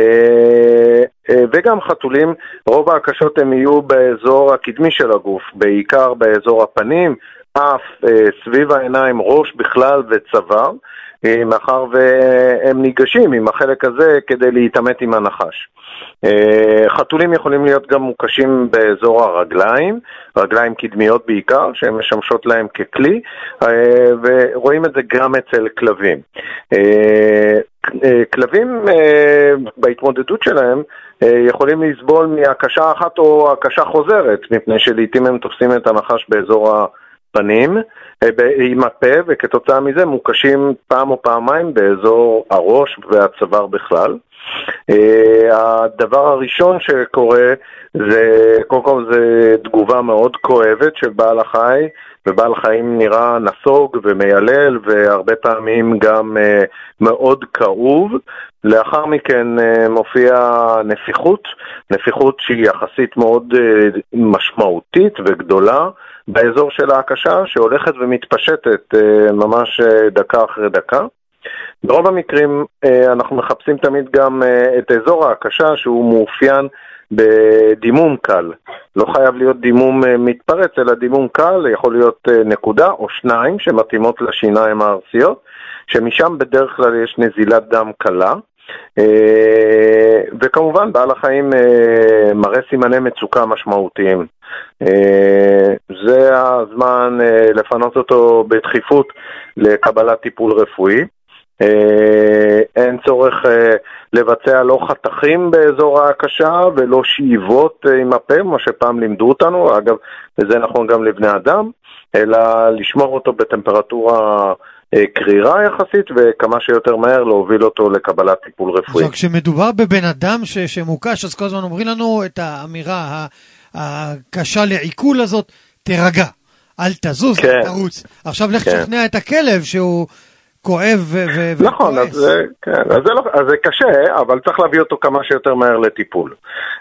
וגם חתולים, רוב ההקשות הם יהיו באזור הקדמי של הגוף, בעיקר באזור הפנים אף, סביב העיניים, ראש בכלל וצוואר, מאחר והם ניגשים עם החלק הזה כדי להתעמת עם הנחש. חתולים יכולים להיות גם מוקשים באזור הרגליים, רגליים קדמיות בעיקר, שהן משמשות להם ככלי, ורואים את זה גם אצל כלבים. כלבים בהתמודדות שלהם יכולים לסבול מהקשה אחת או הקשה חוזרת, מפני שלעיתים הם תופסים את הנחש באזור הפנים עם הפה, וכתוצאה מזה מוקשים פעם או פעמיים באזור הראש והצוואר בכלל. הדבר הראשון שקורה זה, קודם כל זה תגובה מאוד כואבת של בעל החי, ובעל חיים נראה נסוג ומיילל, והרבה פעמים גם מאוד כאוב. לאחר מכן מופיע נפיחות שהיא יחסית מאוד משמעותית וגדולה באזור של ההקשה, שהולכת ומתפשטת ממש דקה אחרי דקה. ברוב המקרים אנחנו מחפשים תמיד גם את אזור ההקשה שהוא מאופיין בדימום קל. לא חייב להיות דימום מתפרץ, אלא דימום קל, יכול להיות נקודה או שניים שמתאימות לשיניים הארציות, שמשם בדרך כלל יש נזילת דם קלה. וכמובן בעל החיים מראה סימני מצוקה משמעותיים. זה הזמן לפנות אותו בדחיפות לקבלת טיפול רפואי. אין צורך לבצע לא חתכים באזור ההקשה ולא שאיבות עם הפה, מה שפעם לימדו אותנו, אגב, וזה נכון גם לבני אדם, אלא לשמור אותו בטמפרטורה קרירה יחסית, וכמה שיותר מהר להוביל אותו לקבלת טיפול רפואי. אז כשמדובר בבן אדם שמוקש, אז כל הזמן אומרים לנו את האמירה הקשה לעיכול הזאת, תרגע, אל תזוז, אל תרוץ. עכשיו לך תשכנע את הכלב שהוא כואב נכון, אז זה קשה, אבל צריך להביא אותו כמה שיותר מהר לטיפול.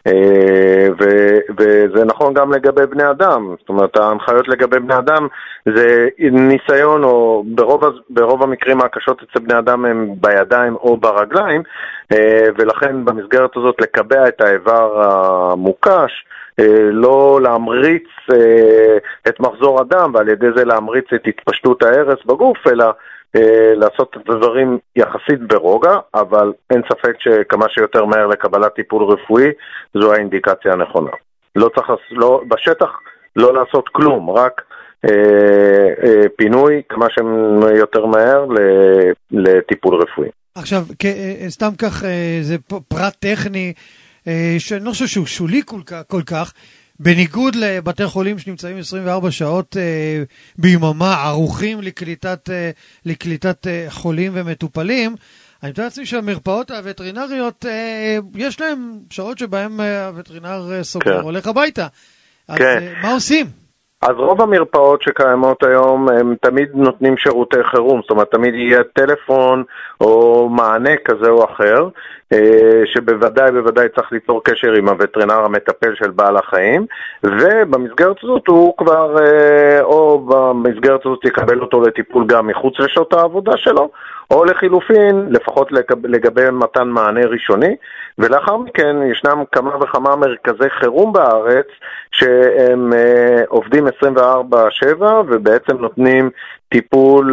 וזה נכון גם לגבי בני אדם. זאת אומרת, ההנחיות לגבי בני אדם זה ניסיון, או ברוב המקרים הקשות אצל בני אדם הם בידיים או ברגליים, ולכן במסגרת הזאת לקבע את האיבר המוקש, לא להמריץ את מחזור הדם, ועל ידי זה להמריץ את התפשטות ההרס בגוף, אלא לעשות את הדברים יחסית ברוגע, אבל אין ספק שכמה שיותר מהר לקבלת טיפול רפואי זו האינדיקציה הנכונה. לא צריך, בשטח לא לעשות כלום, רק פינוי כמה שיותר מהר לטיפול רפואי. עכשיו, סתם כך, זה פרט טכני שאני לא חושב שהוא שולי כל כך, בניגוד לבתי חולים שנמצאים 24 שעות ביממה, ערוכים לקליטת חולים ומטופלים, אני מתאר לעצמי שהמרפאות הווטרינריות, יש להם שעות שבהם הווטרינר סוגר, הולך הביתה. אז מה עושים? אז רוב המרפאות שקיימות היום הם תמיד נותנים שירותי חירום, זאת אומרת תמיד יהיה טלפון או מענה כזה או אחר, שבוודאי צריך ליצור קשר עם הווטרינר המטפל של בעל החיים, ובמסגרת הזאת הוא כבר, או במסגרת הזאת יקבל אותו לטיפול גם מחוץ לשעות העבודה שלו, או לחילופין, לפחות לגבי מתן מענה ראשוני, ולאחר מכן ישנם כמה וכמה מרכזי חירום בארץ, שהם עובדים 24/7, ובעצם נותנים טיפול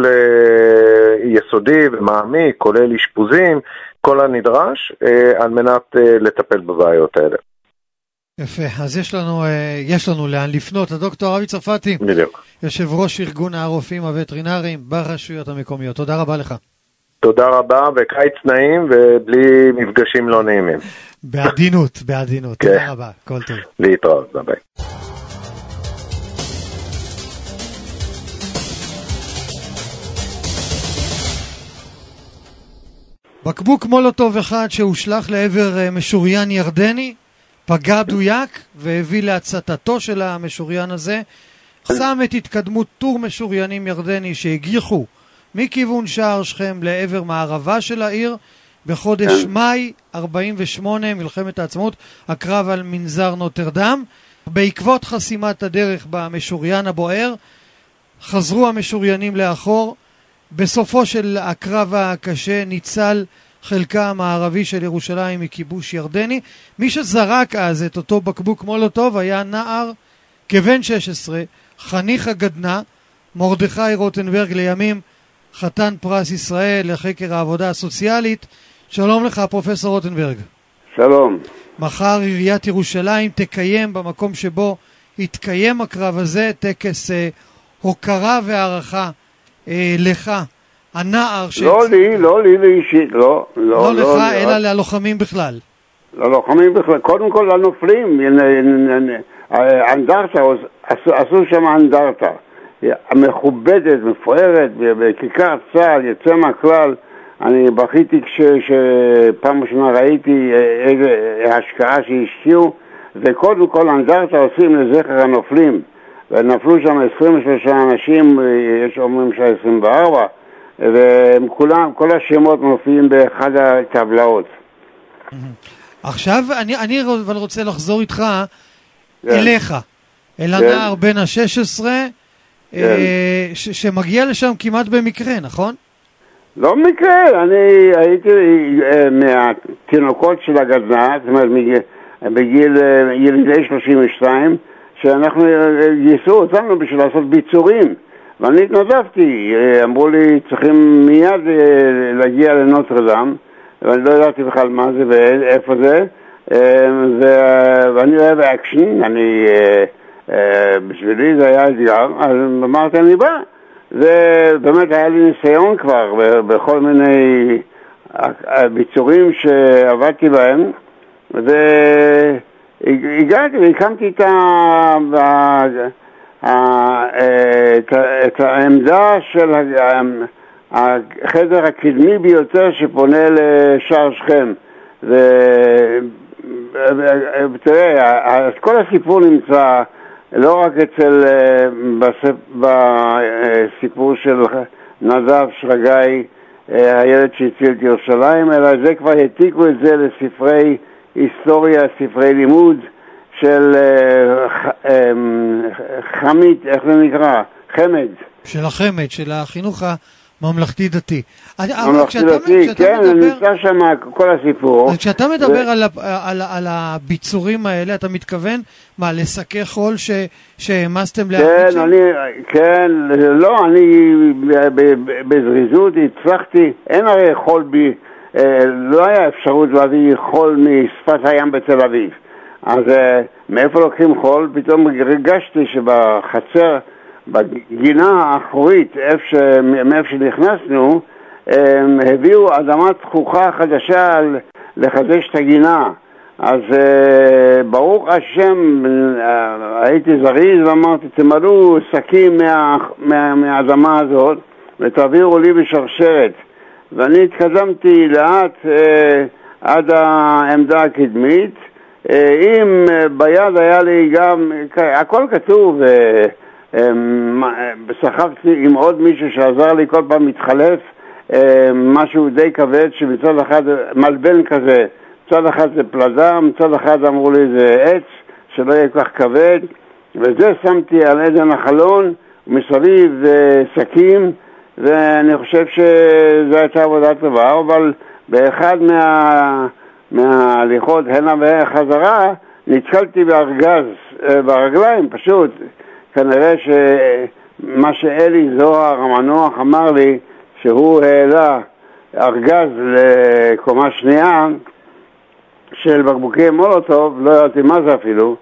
יסודי ומעמיק, כולל אשפוזים, כל הנדרש, על מנת לטפל בבעיות האלה. יפה, אז יש לנו לאן לפנות. הדוקטור אבי צרפתי, בדיוק. יושב ראש ארגון הרופאים הווטרינריים ברשויות המקומיות. תודה רבה לך. תודה רבה, וקיץ נעים ובלי מפגשים לא נעימים. בעדינות. תודה רבה, כל טוב. להתראות, ביי. בקבוק מולוטוב אחד שהושלך לעבר משוריין ירדני, פגע דויק והביא להצתתו של המשוריין הזה, שם את התקדמות טור משוריינים ירדני שהגיחו מכיוון שער שכם לעבר מערבה של העיר בחודש מאי 48, מלחמת העצמאות, הקרב על מנזר נוטרדם. בעקבות חסימת הדרך במשוריין הבוער חזרו המשוריינים לאחור. בסופו של הקרב הקשה ניצל חלקה המערבי של ירושלים מכיבוש ירדני. מי שזרק אז את אותו בקבוק מולוטוב היה נער כבן 16, חניך הגדנ"ע, מרדכי רוטנברג, לימים חתן פרס ישראל לחקר העבודה הסוציאלית. שלום לך פרופסור רוטנברג. שלום. מחר עיריית ירושלים תקיים במקום שבו התקיים הקרב הזה טקס הוקרה והערכה לך, הנער לא לי אישית, לא לך, אלא ללוחמים בכלל. ללוחמים בכלל, קודם כל לנופלים, אנדרטה, עשו שם אנדרטה מכובדת, מפוארת, בכיכר צה"ל, יוצא מהכלל. אני בכיתי כשפעם ראשונה ראיתי איזה השקעה שהשקיעו, וקודם כל אנדרטה עושים לזכר הנופלים, ונפלו שם 23 אנשים, יש אומרים ש24, וכולם, כל השמות מופיעים באחד הטבלאות. עכשיו אני רוצה לחזור איתך אליך, אל הנער בן ה-16, שמגיע לשם כמעט במקרה, נכון? לא מקרה, אני הייתי מהתינוקות של הגדנ"ע, זאת אומרת בגיל ילידי 32, שאנחנו גייסו אותנו בשביל לעשות ביצורים, ואני התנדבתי, אמרו לי צריכים מיד להגיע לנוטרדם, ואני לא ידעתי בכלל מה זה ואיפה זה, ואני אוהב אקשן, בשבילי זה היה אתגר, אז אמרתי אני בא. ובאמת היה לי ניסיון כבר בכל מיני ביצורים שעבדתי בהם, והגעתי והקמתי את העמדה של החדר הקדמי ביותר שפונה לשער שכם. ותראה, כל הסיפור נמצא לא רק בסיפור של נדב שרגאי, הילד שהציל את ירושלים, אלא זה כבר העתיקו את זה לספרי היסטוריה, ספרי לימוד של חמית, איך זה נקרא? חמד. של החמד, של החינוך ממלכתי דתי. ממלכתי דתי, כן, נמצא שם כל הסיפור. כשאתה מדבר על הביצורים האלה, אתה מתכוון, מה, לשקי חול שהמסתם להגיד? כן, לא, אני בזריזות הצלחתי, אין הרי חול לא היה אפשרות להביא חול משפת הים בתל אביב. אז מאיפה לוקחים חול? פתאום הרגשתי שבחצר, בגינה האחורית, מאיפה שנכנסנו, הביאו אדמה תכוחה חדשה לחדש את הגינה. אז ברוך השם, הייתי זריז ואמרתי, תמלאו שקים מהאדמה הזאת ותעבירו לי בשרשרת. ואני התקדמתי לאט עד העמדה הקדמית, אם ביד היה לי גם, הכל כתוב, שחקתי עם עוד מישהו שעזר לי, כל פעם מתחלף, משהו די כבד, שמצד אחד מלבן כזה, מצד אחד זה פלדה, מצד אחד אמרו לי זה עץ, שלא יהיה כל כך כבד, וזה שמתי על עדן החלון, ומסביב שקים, ואני חושב שזו הייתה עבודה טובה, אבל באחד מההליכות הנה וחזרה, נתקלתי בארגז, ברגליים פשוט, כנראה שמה שאלי זוהר המנוח אמר לי, שהוא העלה ארגז לקומה שנייה של בקבוקי מולוטוב, לא ידעתי מה זה אפילו,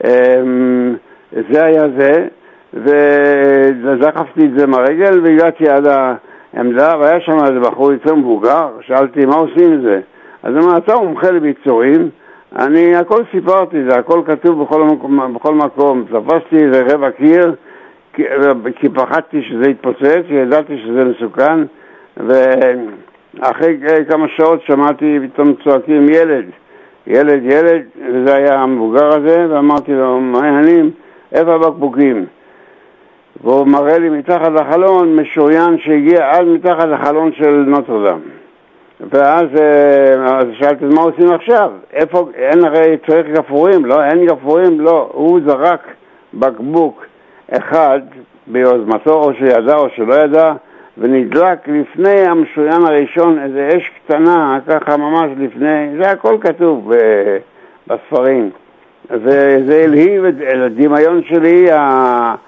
זה היה זה, ודחפתי את זה מהרגל והגעתי עד העמדה, והיה שם איזה בחור יותר מבוגר, שאלתי מה עושים עם זה, אז הוא אמר, אתה מומחה לביצורים, אני הכל סיפרתי, זה הכל כתוב בכל מקום, תפסתי איזה רבע קיר, כי פחדתי שזה יתפוצץ, ידעתי שזה מסוכן, ואחרי כמה שעות שמעתי פתאום צועקים ילד, וזה היה המבוגר הזה, ואמרתי לו, מה העניינים? איפה הבקבוקים? והוא מראה לי מתחת לחלון משוריין שהגיע עד מתחת לחלון של נוטרדם. ואז שאלתי, מה עושים עכשיו? איפה, אין הרי צריך גפורים? לא, אין גפורים? לא. הוא זרק בקבוק אחד ביוזמתו, או שידע או שלא ידע, ונדלק לפני המשוריין הראשון איזה אש קטנה, ככה ממש לפני, זה הכל כתוב בספרים. וזה הלהיב את הדמיון שלי,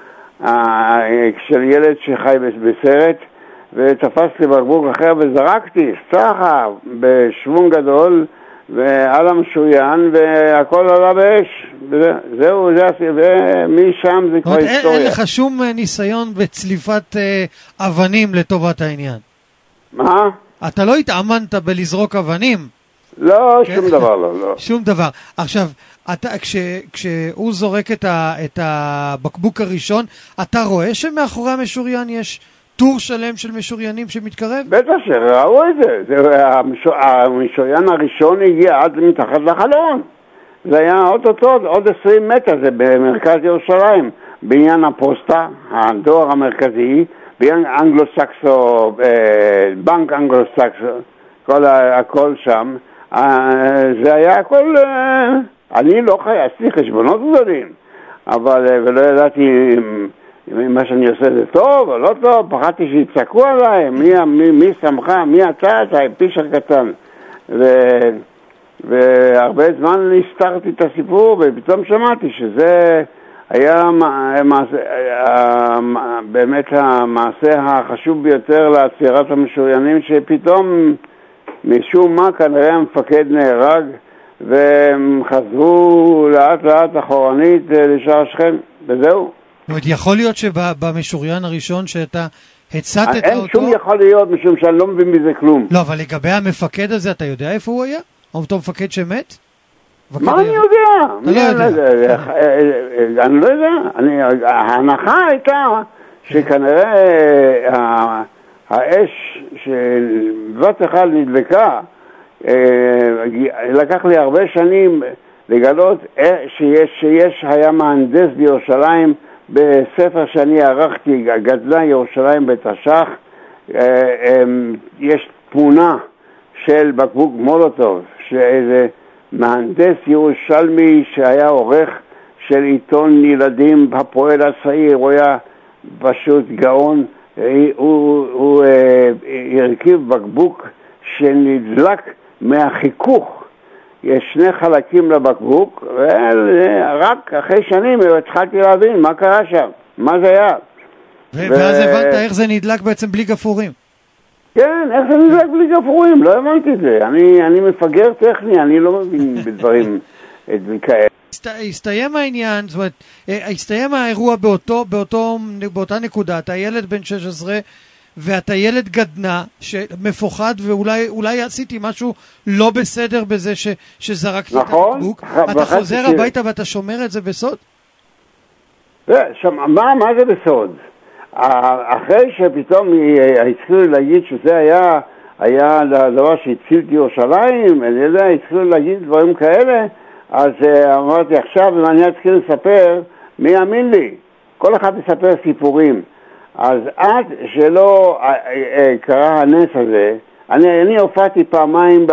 של ילד שחי בסרט, ותפסתי בקבוק אחר וזרקתי, סחר, בשוונג גדול, ועל המשוריין, והכל עלה באש. זהו, ומשם זה כבר היסטוריה. אין לך שום ניסיון בצליפת אבנים לטובת העניין. מה? אתה לא התאמנת בלזרוק אבנים? לא, שום דבר לא. שום דבר. עכשיו, כשהוא זורק את הבקבוק הראשון, אתה רואה שמאחורי המשוריין יש טור שלם של משוריינים שמתקרב? בטח שראו את זה. המשוריין הראשון הגיע עד מתחת לחלון. זה היה עוד 20 מטר, זה במרכז ירושלים, בעניין הפוסטה, הדואר המרכזי, בעניין אנגלו-סקסו, בנק אנגלו-סקסו, הכל שם. זה היה הכל, אני לא עשיתי חשבונות גדולים, ולא ידעתי מה שאני עושה זה טוב או לא טוב, פחדתי שיצעקו עליי, מי שמך, מי אתה פישר קטן. והרבה זמן הסתרתי את הסיפור, ופתאום שמעתי שזה היה באמת המעשה החשוב ביותר לעצירת המשוריינים, שפתאום משום מה כנראה המפקד נהרג, והם חזרו לאט לאט אחורנית לשער שכם, וזהו. זאת אומרת, יכול להיות שבמשוריין הראשון שאתה הצעת את אין שום יכול להיות, משום שאני לא מבין מזה כלום. לא, אבל לגבי המפקד הזה, אתה יודע איפה הוא היה? אותו מפקד שמת? מה אני יודע? אני לא יודע. ההנחה הייתה שכנראה האש שבבת אחד נדלקה, לקח לי הרבה שנים לגלות היה מהנדס בירושלים בספר שאני ערכתי, גדלה ירושלים בתש"ח, יש תמונה של בקבוק מולוטוב, שאיזה מהנדס ירושלמי שהיה עורך של עיתון ילדים, הפועל הצעיר, הוא היה פשוט גאון, הוא הרכיב בקבוק שנדלק מהחיכוך. יש שני חלקים לבקבוק, ורק אחרי שנים התחלתי להבין מה קרה שם, מה זה היה. ואז הבנת איך זה נדלק בעצם בלי גפורים. כן, איך זה נדלק בלי גפורים, לא הבנתי את זה. אני מפגר טכני, אני לא מבין בדברים כאלה. הסתיים העניין, זאת אומרת, הסתיים האירוע באותה נקודה, אתה ילד בן 16, ואתה ילד גדנה, שמפוחד, ואולי עשיתי משהו לא בסדר בזה שזרקתי את הבקבוק. אתה חוזר הביתה ואתה שומר את זה בסוד? מה זה בסוד? אחרי שפתאום התחילו להגיד שזה היה הדבר שהציל את ירושלים, אני יודע, התחילו להגיד דברים כאלה, אז אמרתי עכשיו, אם אני אתחיל לספר, מי יאמין לי? כל אחד מספר סיפורים. אז עד שלא קרה הנס הזה, אני הופעתי פעמיים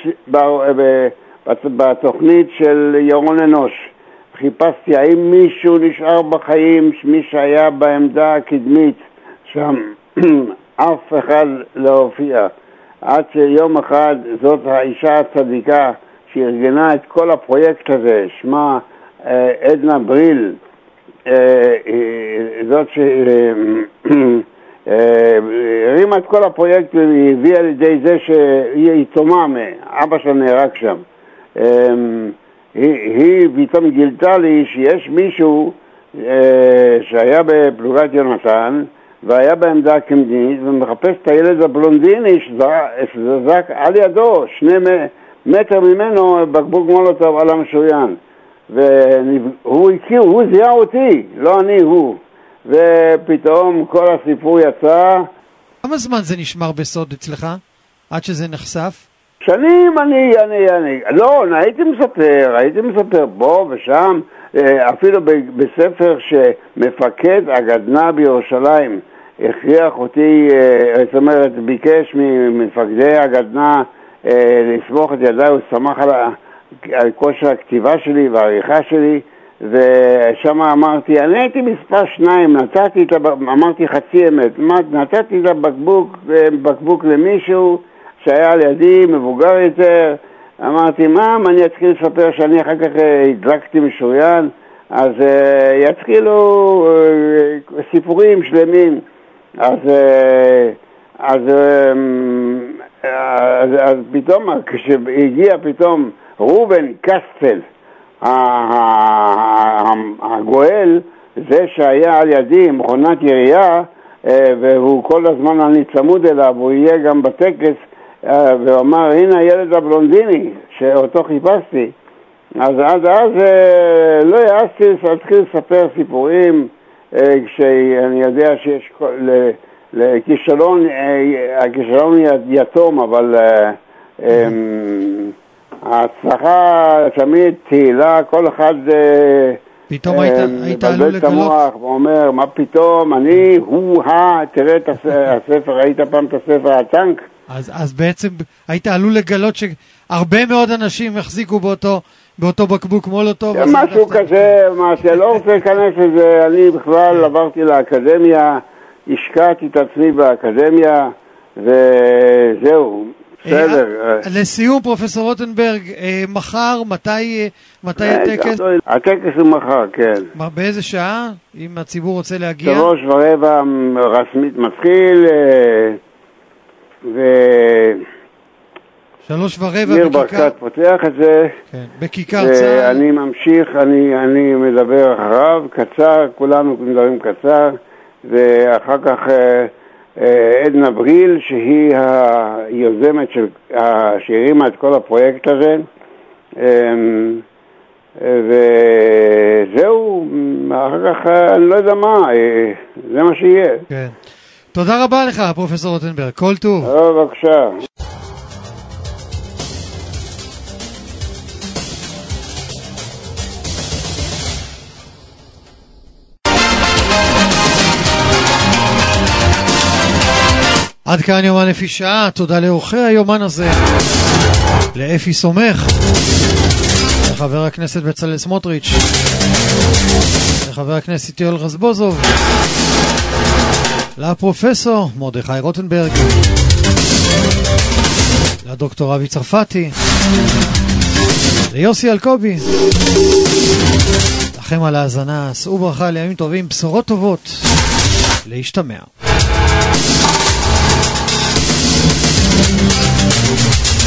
בתוכנית של ירון אנוש. חיפשתי האם מישהו נשאר בחיים, מי שהיה בעמדה הקדמית שם, אף אחד לא הופיע. עד שיום אחד זאת האישה הצדיקה שארגנה את כל הפרויקט הזה, שמה עדנה בריל, זאת שהרימה את כל הפרויקט והיא הביאה לידי זה שהיא יתומה מאבא שלה נהרג שם. היא פתאום גילתה לי שיש מישהו שהיה בפלוגת יונתן והיה בעמדה הקדמית ומחפש את הילד הבלונדיני שזרק על ידו 2 מטר ממנו בקבוק מולוטוב על המשוריין, והוא הכיר, הוא זיהה אותי, לא אני, הוא. ופתאום כל הסיפור יצא. כמה זמן זה נשמר בסוד אצלך? עד שזה נחשף? שנים לא, הייתי מספר פה ושם, אפילו בספר שמפקד הגדנ"ע בירושלים הכריח אותי, זאת אומרת, ביקש ממפקדי הגדנ"ע לסמוך את ידיי, הוא שמח על כושר הכתיבה שלי והעריכה שלי, ושם אמרתי, אני הייתי מספר 2, אמרתי חצי אמת, נתתי את הבקבוק למישהו שהיה על ידי, מבוגר יותר, אמרתי, מה, אני אתחיל לספר שאני אחר כך הדלקתי משוריין, אז יתחילו סיפורים שלמים. אז פתאום, כשהגיע פתאום רובן קסטל, הגואל, זה שהיה על ידי מכונת ירייה, והוא כל הזמן אני צמוד אליו, הוא יהיה גם בטקס, והוא אמר, הנה הילד הבלונדיני שאותו חיפשתי. אז עד אז לא יעשתי להתחיל לספר סיפורים, כשאני יודע שיש לכישלון, הכישלון יתום, אבל ההצלחה תמיד תהילה, כל אחד פתאום היית עלול מבלבל את המוח ואומר, מה פתאום, אני, תראה את הספר, ראית פעם את הספר הטנק? אז בעצם היית עלול לגלות שהרבה מאוד אנשים החזיקו באותו בקבוק מולוטוב. משהו כזה, לא רוצה להיכנס לזה, אני בכלל עברתי לאקדמיה, השקעתי את עצמי באקדמיה, וזהו, בסדר. לסיום, פרופסור רוטנברג, מחר, מתי הטקס? הטקס הוא מחר, כן. באיזה שעה, אם הציבור רוצה להגיע? 3:15 רשמית מתחיל, 3:15 ניר ברקת פותח את זה. כן, בכיכר צה"ל. אני ממשיך, אני מדבר אחריו, קצר, כולנו מדברים קצר, ואחר כך עדנה בריל, שהיא היוזמת שהרימה את כל הפרויקט הזה, וזהו, אחר כך אני לא יודע מה, זה מה שיהיה. כן. תודה רבה לך, פרופסור רוטנברג, כל טוב. בבקשה. עד כאן יומן לפי שעה, תודה לאורחי היומן הזה, לאפי סומך, לחבר הכנסת בצלאל סמוטריץ', לחבר הכנסת יואל רזבוזוב, לפרופסור מרדכי רוטנברג, לדוקטור אבי צרפתי, ליוסי אלקובי. לכם על ההאזנה, שאו ברכה, לימים טובים, בשורות טובות, להשתמע.